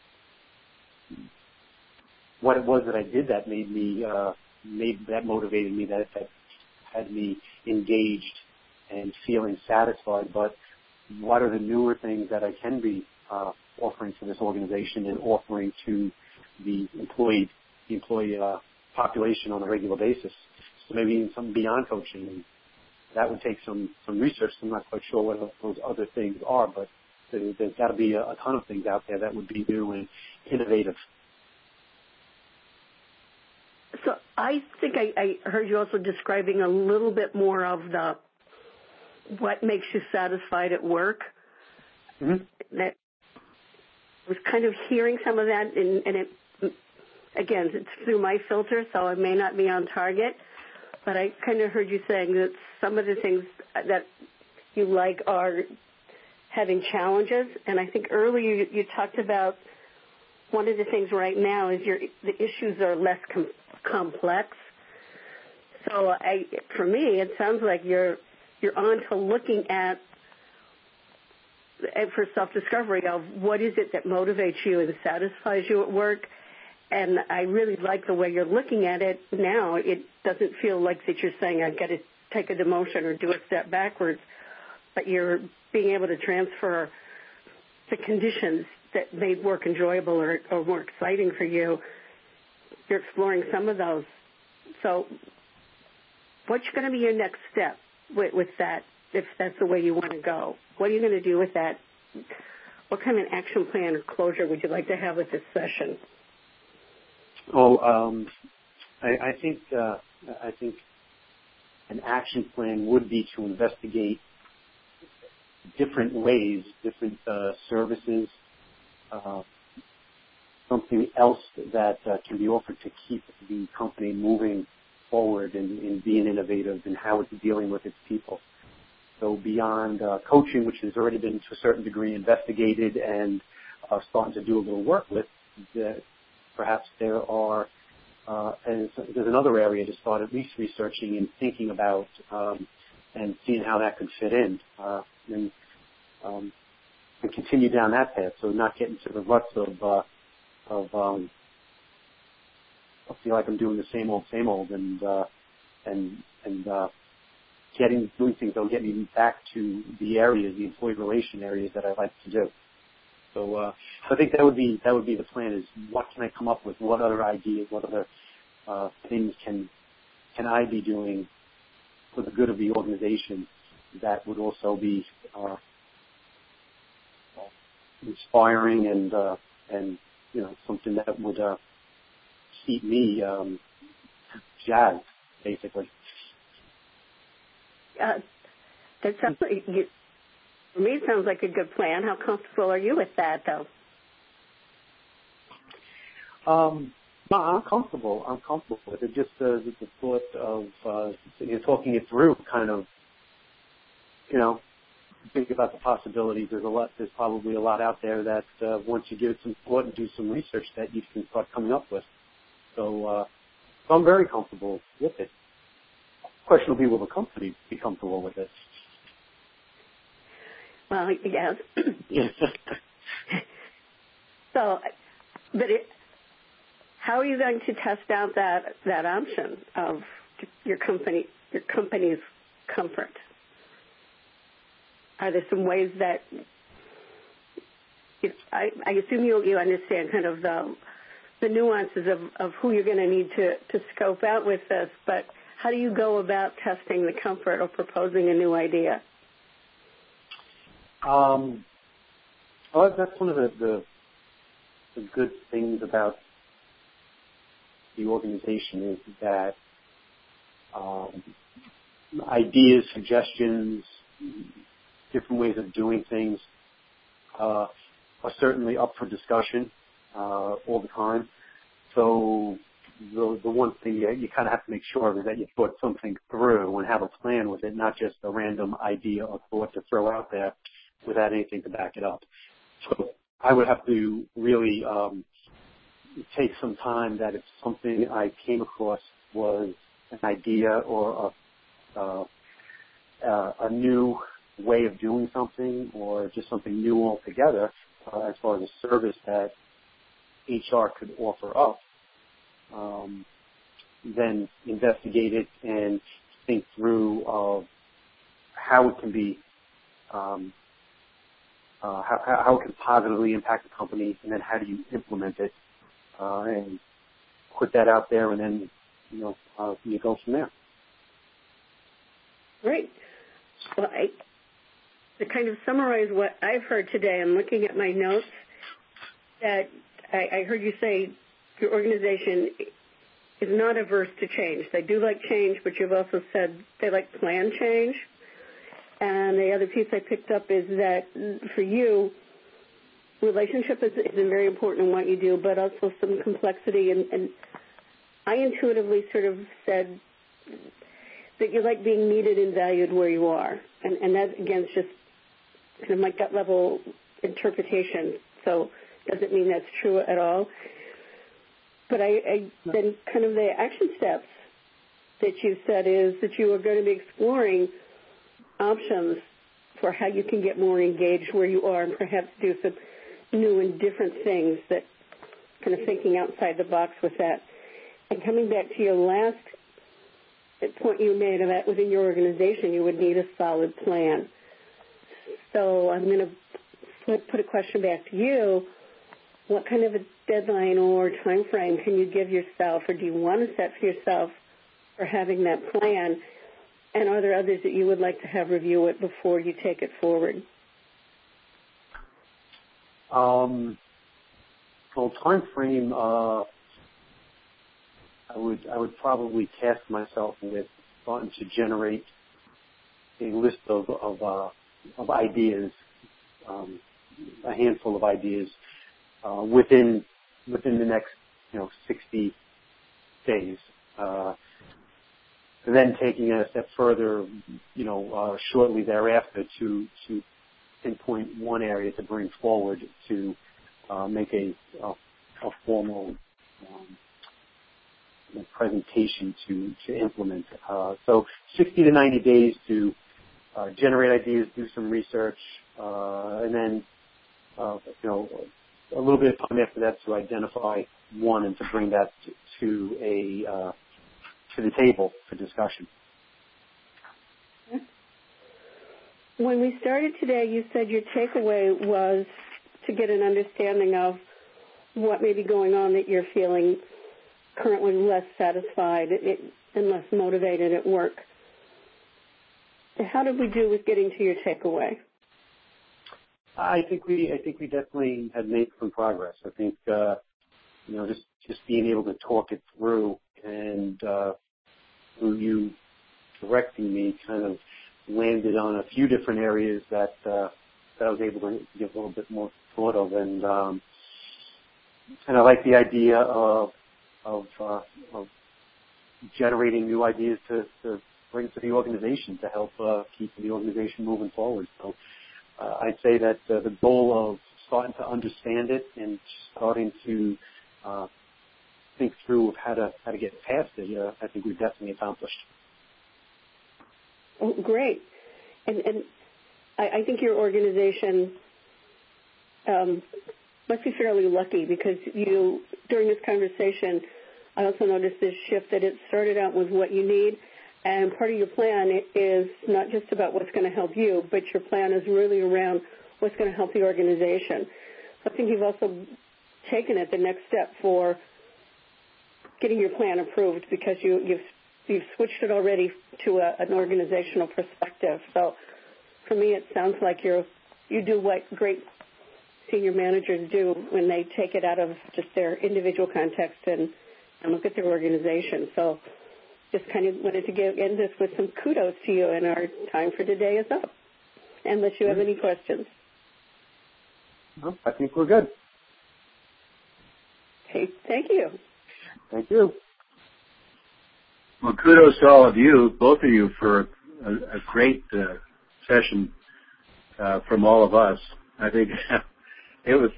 what it was that I did that that motivated me, that had me engaged and feeling satisfied, but what are the newer things that I can be offering to this organization and offering to the employee population on a regular basis. So maybe even something beyond coaching. And that would take some research. I'm not quite sure what those other things are, but there's got to be a ton of things out there that would be new and innovative. So I think I heard you also describing a little bit more of what makes you satisfied at work. Mm-hmm. That I was kind of hearing some of that, and it, again, it's through my filter, so it may not be on target, but I kind of heard you saying that some of the things that you like are having challenges, and I think earlier you talked about one of the things right now is the issues are less complex. So for me, it sounds like you're on to looking at, for self-discovery of what is it that motivates you and satisfies you at work. And I really like the way you're looking at it now. It doesn't feel like that you're saying, I've got to take a demotion or do a step backwards, but you're being able to transfer the conditions that made work enjoyable or more exciting for you. You're exploring some of those. So what's going to be your next step with that, if that's the way you want to go? What are you going to do with that? What kind of an action plan or closure would you like to have with this session? I think an action plan would be to investigate different ways, different services, something else that can be offered to keep the company moving forward and being innovative in how it's dealing with its people. So beyond coaching, which has already been to a certain degree investigated and starting to do a little work with, perhaps there's another area to start at least researching and thinking about and seeing how that could fit in and continue down that path. So not get into the ruts of I feel like I'm doing the same old, and doing things that'll get me back to the areas, the employee relation areas that I like to do. So I think that would be the plan: is what can I come up with? What other ideas? What other things can I be doing for the good of the organization that would also be inspiring and something that would keep me jazzed, basically. That sounds like for me, it sounds like a good plan. How comfortable are you with that, though? No, I'm comfortable. with it. Just the thought of talking it through, kind of, think about the possibilities. There's probably a lot out there that once you give it some thought and do some research, that you can start coming up with. So I'm very comfortable with it. The question will be, will the company be comfortable with it? Well, yes. So, how are you going to test out that option of your company's comfort? Are there some ways that I assume you understand kind of the nuances of who you're going to need to scope out with this, but how do you go about testing the comfort or proposing a new idea? Well, that's one of the good things about the organization is that ideas, suggestions, different ways of doing things are certainly up for discussion all the time. So the one thing you kind of have to make sure of is that you thought something through and have a plan with it, not just a random idea or thought to throw out there without anything to back it up. So I would have to really take some time that if something I came across was an idea or a new way of doing something or just something new altogether as far as a service that HR could offer up, then investigate it and think through how it can be, how it can positively impact the company, and then how do you implement it, and put that out there, and then you go from there. Great. Well, to kind of summarize what I've heard today, I'm looking at my notes that I heard you say your organization is not averse to change. They do like change, but you've also said they like plan change. And the other piece I picked up is that for you, relationship is very important in what you do, but also some complexity. And I intuitively sort of said that you like being needed and valued where you are. And that, again, is just kind of my gut level interpretation. So doesn't mean that's true at all. But then kind of the action steps that you said is that you are going to be exploring options for how you can get more engaged where you are and perhaps do some new and different things, that kind of thinking outside the box with that. And coming back to your last point you made of that within your organization, you would need a solid plan. So I'm going to put a question back to you. What kind of a deadline or time frame can you give yourself, or do you want to set for yourself for having that plan? And are there others that you would like to have review it before you take it forward? Well, time frame, I would probably task myself with starting to generate a list of ideas, a handful of ideas within the next 60 days. And then taking it a step further, shortly thereafter to pinpoint one area to bring forward to make a formal presentation to implement. So 60 to 90 days to generate ideas, do some research, and then a little bit of time after that to identify one and to bring that to the table for discussion. When we started today, you said your takeaway was to get an understanding of what may be going on that you're feeling currently less satisfied and less motivated at work. How did we do with getting to your takeaway? I think we definitely have made some progress. I think just being able to talk it through and through you directing me kind of landed on a few different areas that I was able to give a little bit more thought of, and I like the idea of generating new ideas to bring to the organization to help keep the organization moving forward. So I'd say that the goal of starting to understand it and starting to think through of how to get past it, I think we've definitely accomplished. Oh, great. And I think your organization must be fairly lucky, because during this conversation, I also noticed this shift that it started out with what you need, and part of your plan is not just about what's going to help you, but your plan is really around what's going to help the organization. So I think you've also taken it the next step for getting your plan approved, because you've switched it already to an organizational perspective. So for me, it sounds like you do what great senior managers do when they take it out of just their individual context and look at their organization. So just kind of wanted to end this with some kudos to you, and our time for today is up. unless you have any questions. No, I think we're good. Okay, thank you. Thank you. Well, kudos to all of you, both of you, for a great session from all of us. I think it was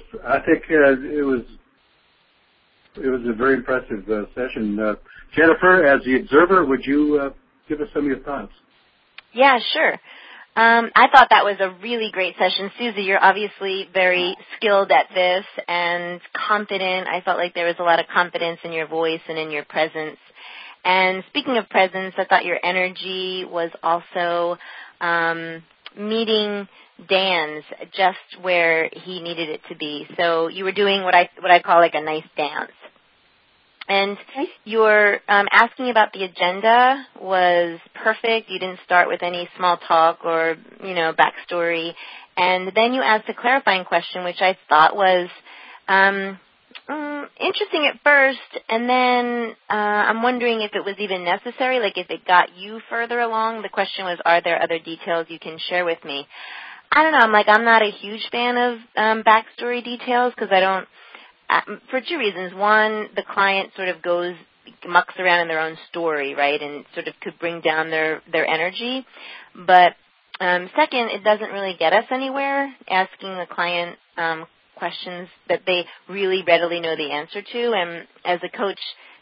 a very impressive session. Jennifer, as the observer, would you give us some of your thoughts? Yeah, sure. I thought that was a really great session. Susie, you're obviously very skilled at this and confident. I felt like there was a lot of confidence in your voice and in your presence. And speaking of presence, I thought your energy was also meeting Dan's just where he needed it to be. So you were doing what I call like a nice dance. And your asking about the agenda was perfect. You didn't start with any small talk or, backstory. And then you asked a clarifying question, which I thought was interesting at first. And then I'm wondering if it was even necessary, like if it got you further along. The question was, are there other details you can share with me? I don't know. I'm not a huge fan of backstory details because I don't. For two reasons. One, the client sort of mucks around in their own story, right, and sort of could bring down their energy. But second, it doesn't really get us anywhere asking the client questions that they really readily know the answer to. And as a coach,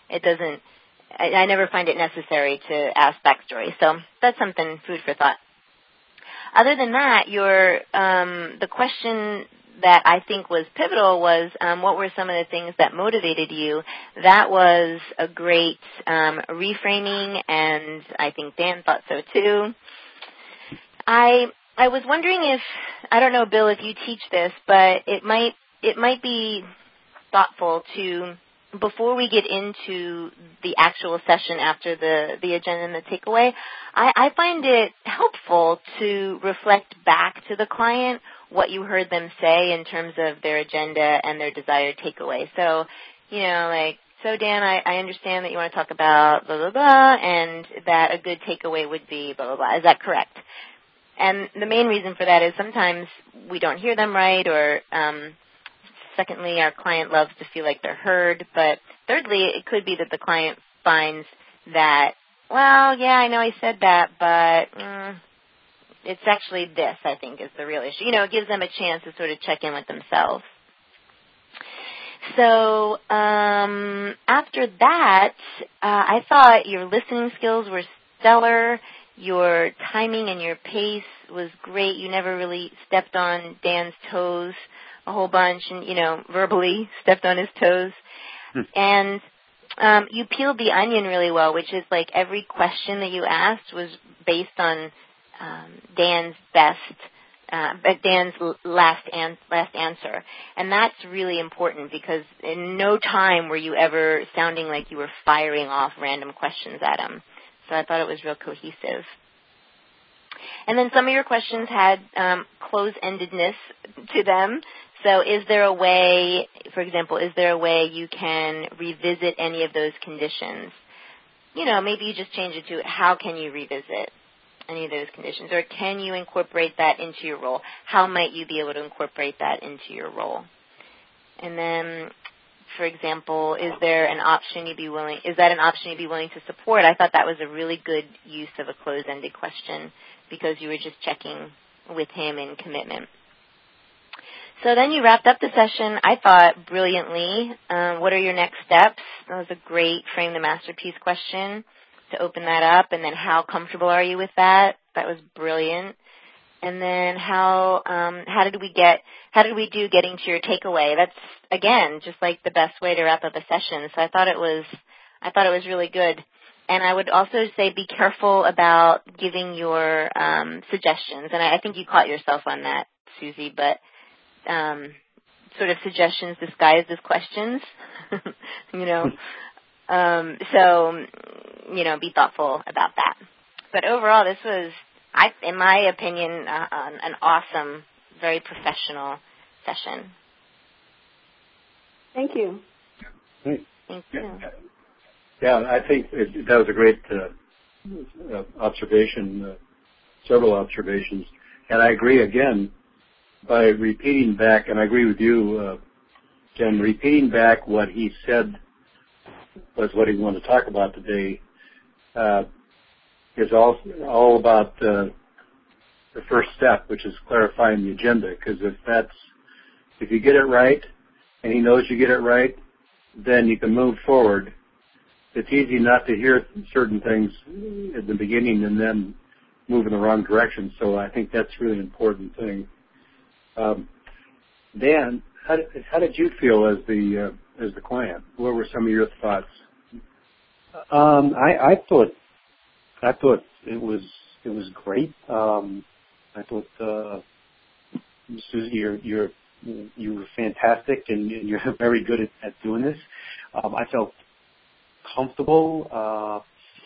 I never find it necessary to ask backstory. So that's something, food for thought. Other than that, the question that I think was pivotal was what were some of the things that motivated you. That was a great reframing, and I think Dan thought so too. I was wondering if, I don't know, Bill, if you teach this, but it might be thoughtful to, before we get into the actual session after the agenda and the takeaway, I find it helpful to reflect back to the client what you heard them say in terms of their agenda and their desired takeaway. So, so Dan, I understand that you want to talk about blah, blah, blah, and that a good takeaway would be blah, blah, blah. Is that correct? And the main reason for that is sometimes we don't hear them right, or secondly, our client loves to feel like they're heard. But thirdly, it could be that the client finds that, well, yeah, I know I said that, but it's actually this, I think, is the real issue. It gives them a chance to sort of check in with themselves. So after that, I thought your listening skills were stellar. Your timing and your pace was great. You never really stepped on Dan's toes a whole bunch and, verbally stepped on his toes. And you peeled the onion really well, which is like every question that you asked was based on Dan's last answer. And that's really important because in no time were you ever sounding like you were firing off random questions at him. So I thought it was real cohesive. And then some of your questions had close-endedness to them. So is there a way, for example, you can revisit any of those conditions? Maybe you just change it to how can you revisit any of those conditions? Or can you incorporate that into your role? How might you be able to incorporate that into your role? And then, for example, is that an option you'd be willing to support? I thought that was a really good use of a close-ended question because you were just checking with him in commitment. So then you wrapped up the session, I thought, brilliantly. What are your next steps? That was a great frame the masterpiece question to open that up. And then how comfortable are you with that? That was brilliant. And then how did we do getting to your takeaway? That's, again, just like the best way to wrap up a session. So I thought it was really good. And I would also say be careful about giving your suggestions. And I think you caught yourself on that, Susie, but sort of suggestions disguised as questions, So, be thoughtful about that. But overall, this was, in my opinion, an awesome, very professional session. Thank you. Great. Thank you. Yeah, I think that was a great observation, several observations. And I agree again by repeating back, and I agree with you, Jen, repeating back what he said was what he wanted to talk about today is all about the first step, which is clarifying the agenda. Because if you get it right, and he knows you get it right, then you can move forward. It's easy not to hear certain things at the beginning and then move in the wrong direction. So I think that's really an important thing. Dan, how did you feel as the client? What were some of your thoughts? I thought it was great. I thought Susie, you were fantastic, and you're very good at doing this. I felt comfortable.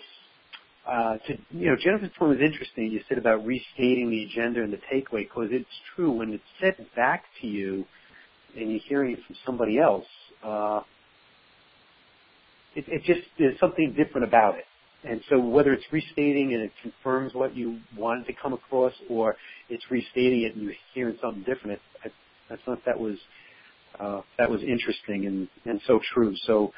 Jennifer's point was interesting. You said about restating the agenda and the takeaway, because it's true when it's said back to you and you're hearing it from somebody else. It just there's something different about it. And so whether it's restating and it confirms what you wanted to come across, or it's restating it and you're hearing something different, I thought that was interesting and so true. So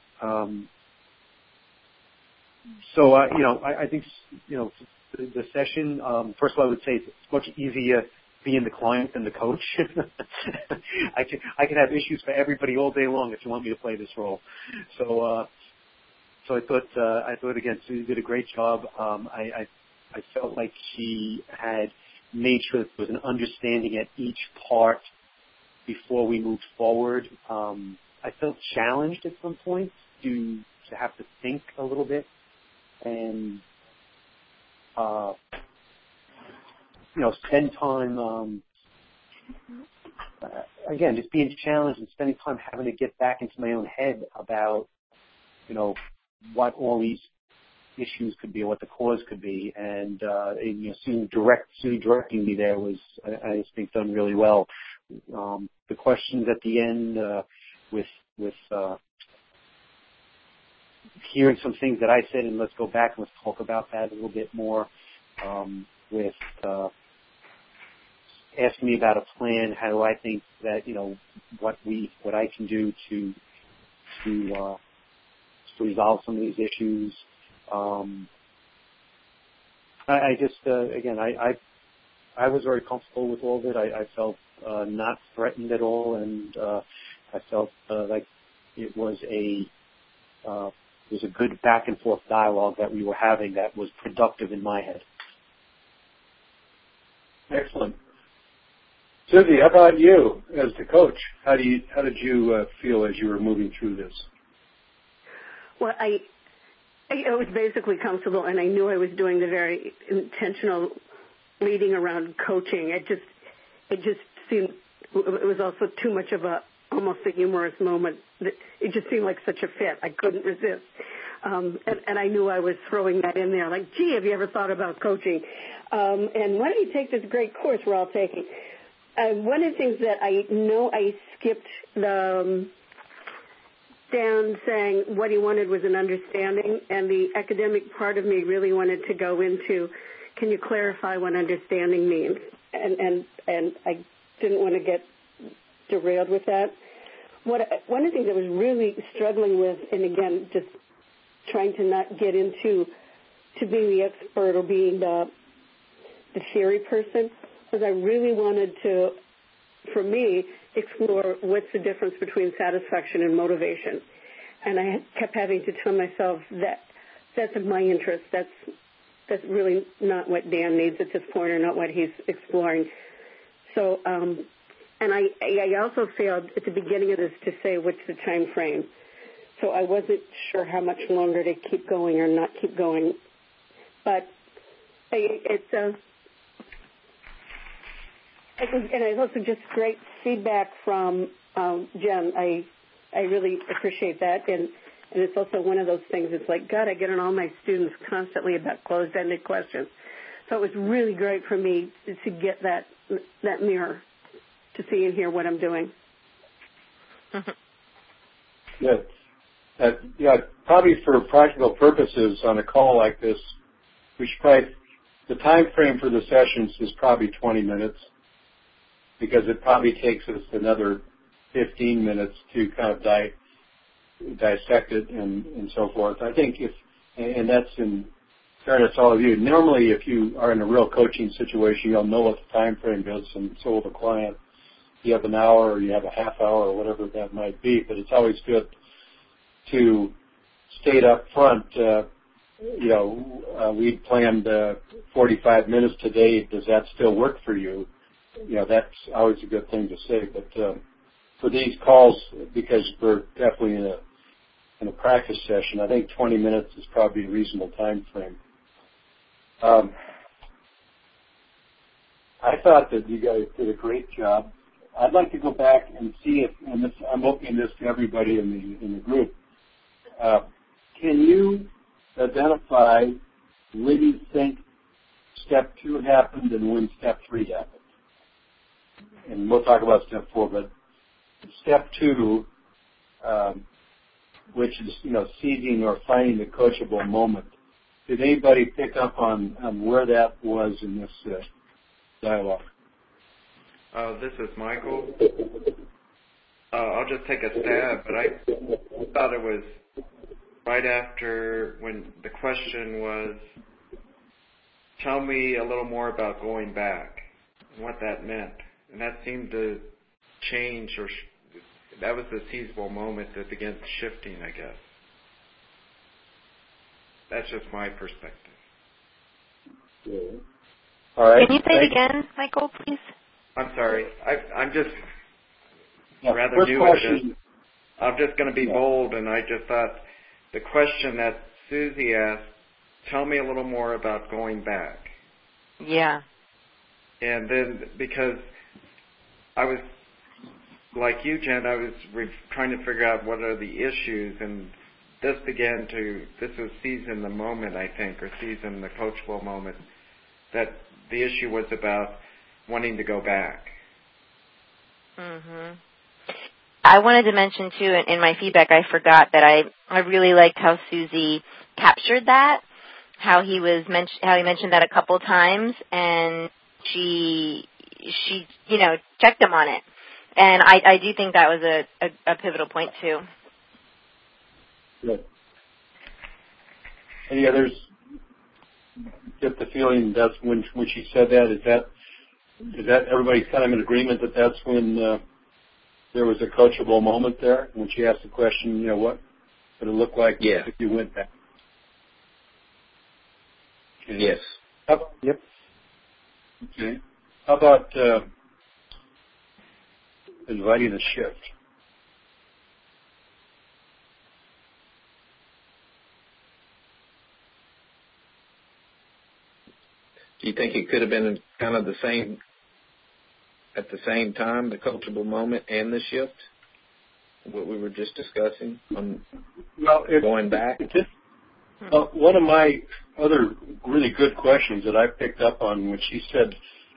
I think the session. First of all, I would say it's much easier being the client than the coach. I can have issues for everybody all day long if you want me to play this role. So I thought again, Susie did a great job. I felt like she had made sure that there was an understanding at each part before we moved forward. I felt challenged at some point to have to think a little bit and spend time. Again, just being challenged and spending time having to get back into my own head about what all these issues could be, or what the cause could be, and Susie directing me there was, I just think, done really well. The questions at the end with hearing some things that I said, and let's go back and let's talk about that a little bit more. With asking me about a plan, how do I think that what I can do to resolve some of these issues. I just again I was very comfortable with all of it. I felt not threatened at all, and I felt like it was a good back and forth dialogue that we were having that was productive in my head. Excellent. Susie, how about you as the coach? How did you feel as you were moving through this? Well, I was basically comfortable, and I knew I was doing the very intentional leading around coaching. It just seemed it was also too much of almost a humorous moment. It just seemed like such a fit. I couldn't resist. And I knew I was throwing that in there, like, gee, have you ever thought about coaching? And why don't you take this great course we're all taking? One of the things that I know I skipped Dan saying what he wanted was an understanding, and the academic part of me really wanted to go into, can you clarify what understanding means? And I didn't want to get derailed with that. One of the things I was really struggling with, and again, just trying to not get into to being the expert or being the theory person, was I really wanted to, for me, explore what's the difference between satisfaction and motivation. And I kept having to tell myself that that's of my interest. That's really not what Dan needs at this point, or not what he's exploring. So, and I also failed at the beginning of this to say what's the time frame. So I wasn't sure how much longer to keep going or not keep going. But and it's also just great feedback from Jen. I really appreciate that. And it's also one of those things, it's like, God, I get on all my students constantly about closed-ended questions. So it was really great for me to get that mirror to see and hear what I'm doing. Good. Probably for practical purposes on a call like this, we should probably the time frame for the sessions is probably 20 minutes because it probably takes us another 15 minutes to kind of dissect it and so forth. I think and that's in fairness to all of you. Normally, if you are in a real coaching situation, you'll know what the time frame is, and so will the client. You have an hour or you have a half hour or whatever that might be, but it's always good to state up front, we planned 45 minutes today. Does that still work for you? That's always a good thing to say. But for these calls, because we're definitely in a practice session, I think 20 minutes is probably a reasonable time frame. I thought that you guys did a great job. I'd like to go back and see if, and this, I'm opening this to everybody in the group. Can you identify when you think step 2 happened and when step 3 happened? And we'll talk about step 4, but step 2, which is, seizing or finding the coachable moment. Did anybody pick up on where that was in this dialogue? This is Michael. I'll just take a stab, but I thought it was right after when the question was, tell me a little more about going back and what that meant. And that seemed to change, or that was the seizable moment that began shifting, I guess. That's just my perspective. Yeah. All right. Can you say it again, Michael, please? I'm sorry. I'm just rather first new at this. question. I'm just going to be bold, and I just thought the question that Susie asked, tell me a little more about going back. Yeah. And then, because I was, like you, Jen, I was trying to figure out what are the issues, and this was seizing the moment, I think, or seizing the coachable moment, that the issue was about wanting to go back. Mm-hmm. I wanted to mention, too, in my feedback, I forgot that I really liked how Susie captured that, how he mentioned that a couple times, and she checked him on it. And I do think that was a pivotal point, too. Good. Any others get the feeling that's when she said that? Is that everybody's kind of in agreement that that's when there was a coachable moment there? When she asked the question, what would it look like if you went back? Okay. Yes. Yep. Okay. How about inviting a shift? Do you think it could have been kind of at the same time, the coachable moment and the shift? What we were just discussing on going back? One of my other really good questions that I picked up on when she said,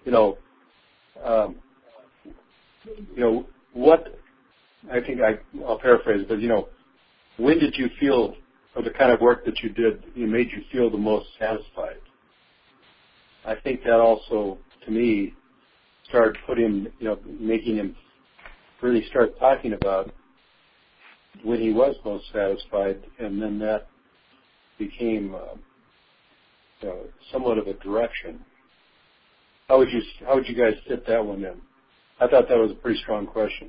what, I think I'll paraphrase, but, when did you feel, or the kind of work that you did, made you feel the most satisfied? I think that also, to me, started making him really start talking about when he was most satisfied, and then that became somewhat of a direction. How would you guys fit that one in? I thought that was a pretty strong question.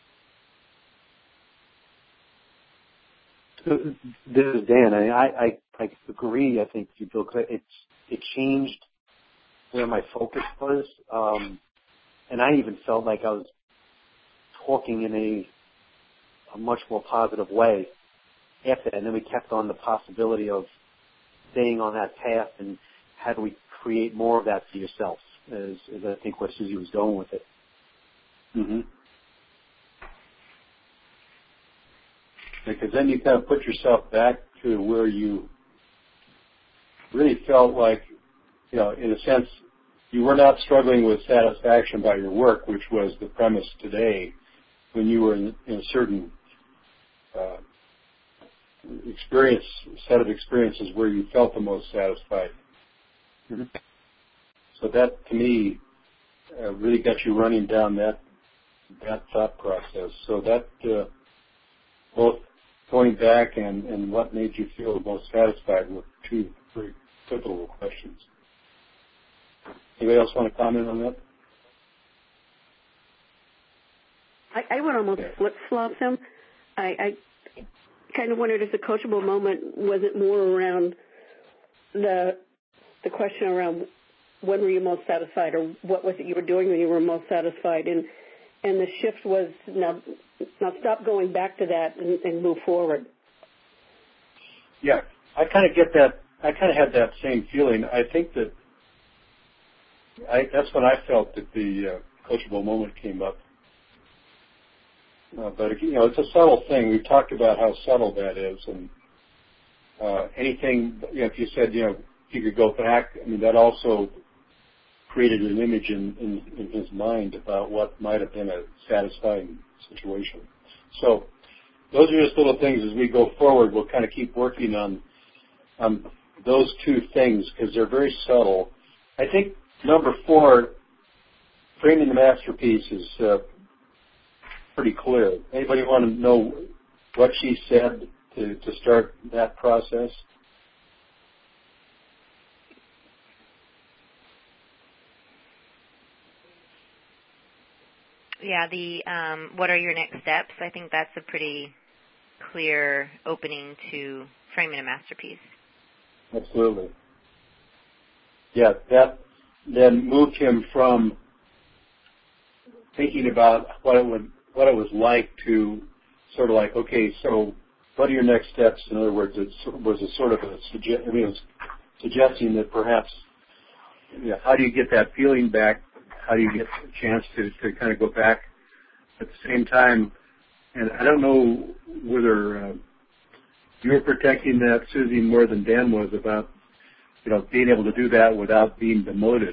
This is Dan. I agree. I think you feel it changed where my focus was, and I even felt like I was talking in a much more positive way after that. And then we kept on the possibility of staying on that path, and how do we create more of that for yourself, is I think where Susie was going with it. Mm-hmm. Because then you kind of put yourself back to where you really felt like, in a sense, you were not struggling with satisfaction by your work, which was the premise today, when you were in a certain set of experiences where you felt the most satisfied. Mm-hmm. So that, to me, really got you running down that thought process. So that both going back and what made you feel most satisfied were two very pivotal questions. Anybody else want to comment on that? I would almost flip-flop them. I kind of wondered if the coachable moment was it more around the question around when were you most satisfied, or what was it you were doing when you were most satisfied, and the shift was now stop going back to that and move forward. Yeah, I kind of get that. I kind of had that same feeling. I think that that's when I felt that the coachable moment came up. But it's a subtle thing. We've talked about how subtle that is, and anything. If you said you could go back, I mean that also created an image in his mind about what might have been a satisfying situation. So those are just little things. As we go forward, we'll kind of keep working on those two things because they're very subtle. I think number 4, framing the masterpiece, is pretty clear. Anybody want to know what she said to start that process? Yeah, what are your next steps? I think that's a pretty clear opening to framing a masterpiece. Absolutely. Yeah, that then moved him from thinking about what it was like to sort of like, okay, so what are your next steps? In other words, it was a sort of it was suggesting that perhaps, how do you get that feeling back? How do you get a chance to kind of go back at the same time? And I don't know whether you were protecting that, Susie, more than Dan was about, being able to do that without being demoted.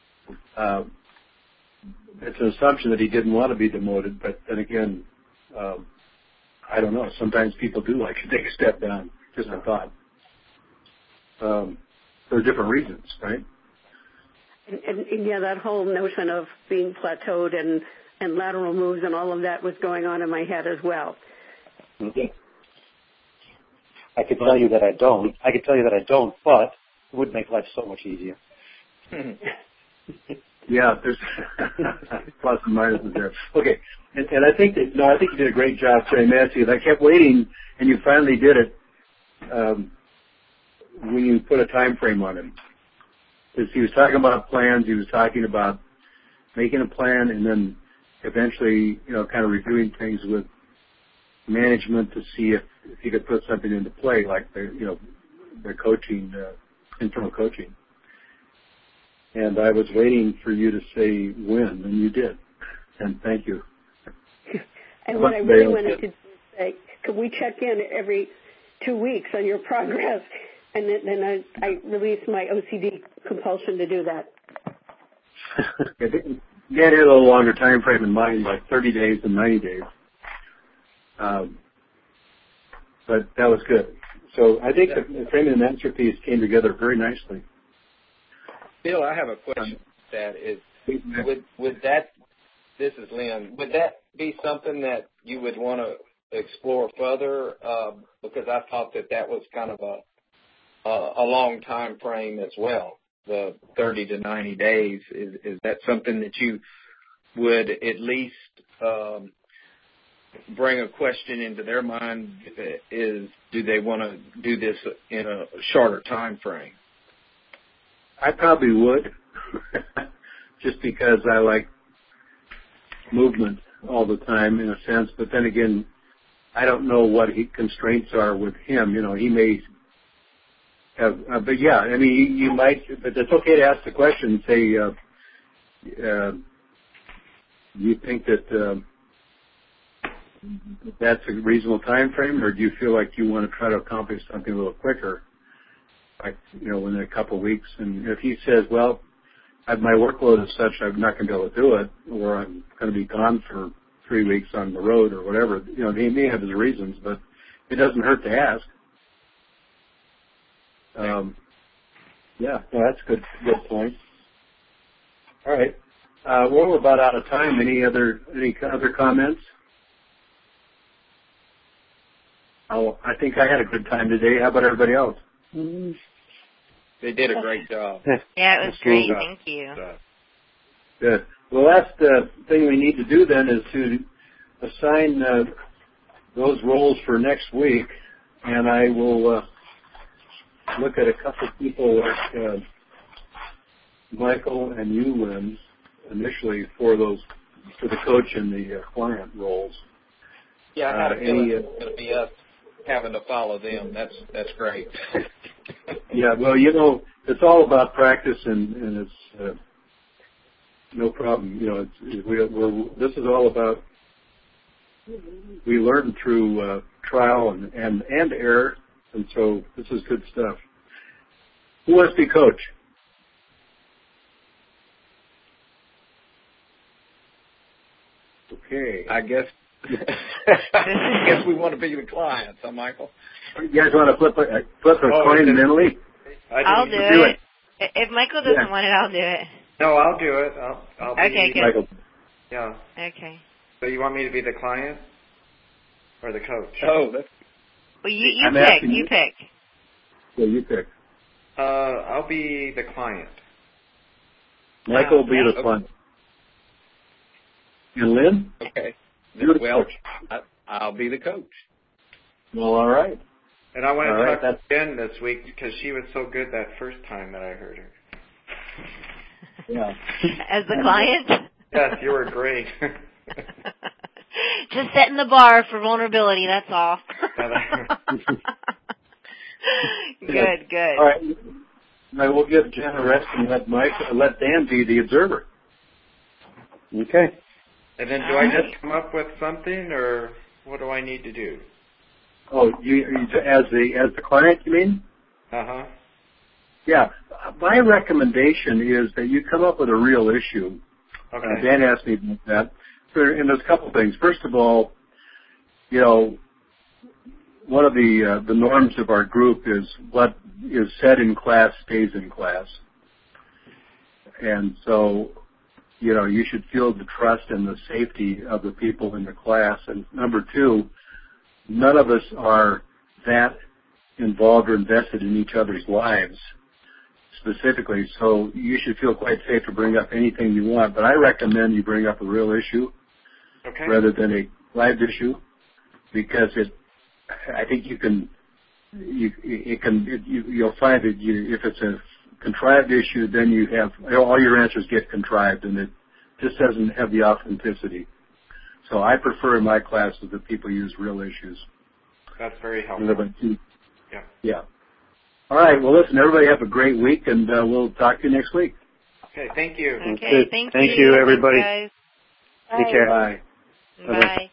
It's an assumption that he didn't want to be demoted, but then again, I don't know. Sometimes people do like to take a step down, just a thought. For different reasons, right? And yeah, that whole notion of being plateaued and lateral moves and all of that was going on in my head as well. Okay. I could tell you that I don't, but it would make life so much easier. Yeah, there's plus and minuses there. Okay, and I think I think you did a great job, Terry Matthews. I kept waiting, and you finally did it when you put a time frame on him. Because he was talking about plans, he was talking about making a plan, and then eventually, kind of reviewing things with management to see if he could put something into play, like the coaching, internal coaching. And I was waiting for you to say when, and you did. And thank you. And what I really wanted to say, could we check in every 2 weeks on your progress? And then I released my OCD compulsion to do that. Dan had a little longer time frame in mind, like 30 days and 90 days. But that was good. So I think the framing and masterpiece came together very nicely. Bill, I have a question. That is, would that? This is Lynn. Would that be something that you would want to explore further? Because I thought that was kind of a long time frame as well. The 30 to 90 days. Is that something that you would at least bring a question into their mind? Do they want to do this in a shorter time frame? I probably would, just because I like movement all the time in a sense. But then again, I don't know what constraints are with him. He may have, but yeah, I mean, you might, but it's okay to ask the question and say, do you think that that's a reasonable time frame, or do you feel like you want to try to accomplish something a little quicker? Like, within a couple of weeks. And if he says, well, my workload is such I'm not going to be able to do it, or I'm going to be gone for 3 weeks on the road or whatever, he may have his reasons, but it doesn't hurt to ask. Yeah, no, that's a good point. All right. Well, we're about out of time. Any other comments? Oh, I think I had a good time today. How about everybody else? They did a great job. Yeah, it was great. Thank you. Good. The last thing we need to do then is to assign those roles for next week, and I will look at a couple of people like Michael and you, Lynn, initially for the coach and the client roles. Yeah, I had a feeling it's going to be us having to follow them. That's great. Yeah, well, it's all about practice, and it's no problem. This is all about, we learn through trial and error, and so this is good stuff. Who wants to be coach? Okay. I guess we want to be the clients, huh, Michael? You guys want to flip a coin mentally? I'll do it. If Michael doesn't want it, I'll do it. No, I'll do it. I'll okay, be, good. Michael. Yeah. Okay. So you want me to be the client or the coach? Oh, that's... Well, you pick. You pick. Yeah, you pick. I'll be the client. Michael will be the client. And Lynn? Okay. You're the well, coach. I'll be the coach. Well, all right. And I want to talk to Jen this week because she was so good that first time that I heard her. Yeah. As the client? Yes, you were great. Just setting the bar for vulnerability, that's all. Good. All right. I will give Jen a rest and let Dan be the observer. Okay. And then do I just come up with something, or what do I need to do? Oh, you as the client, you mean? Uh-huh. Yeah. My recommendation is that you come up with a real issue. Okay. Dan asked me about that. And there's a couple things. First of all, one of the norms of our group is what is said in class stays in class. And so, you should feel the trust and the safety of the people in the class. And number two, none of us are that involved or invested in each other's lives specifically, so you should feel quite safe to bring up anything you want. But I recommend you bring up a real issue rather than a live issue, because I think you'll find that if it's a contrived issue, then you have all your answers get contrived, and it just doesn't have the authenticity. So I prefer in my classes that people use real issues. That's very helpful. Yeah. All right. Well, listen, everybody have a great week, and we'll talk to you next week. Okay. Thank you. Okay. Thank you, everybody. Thanks, Take care. Bye. Bye.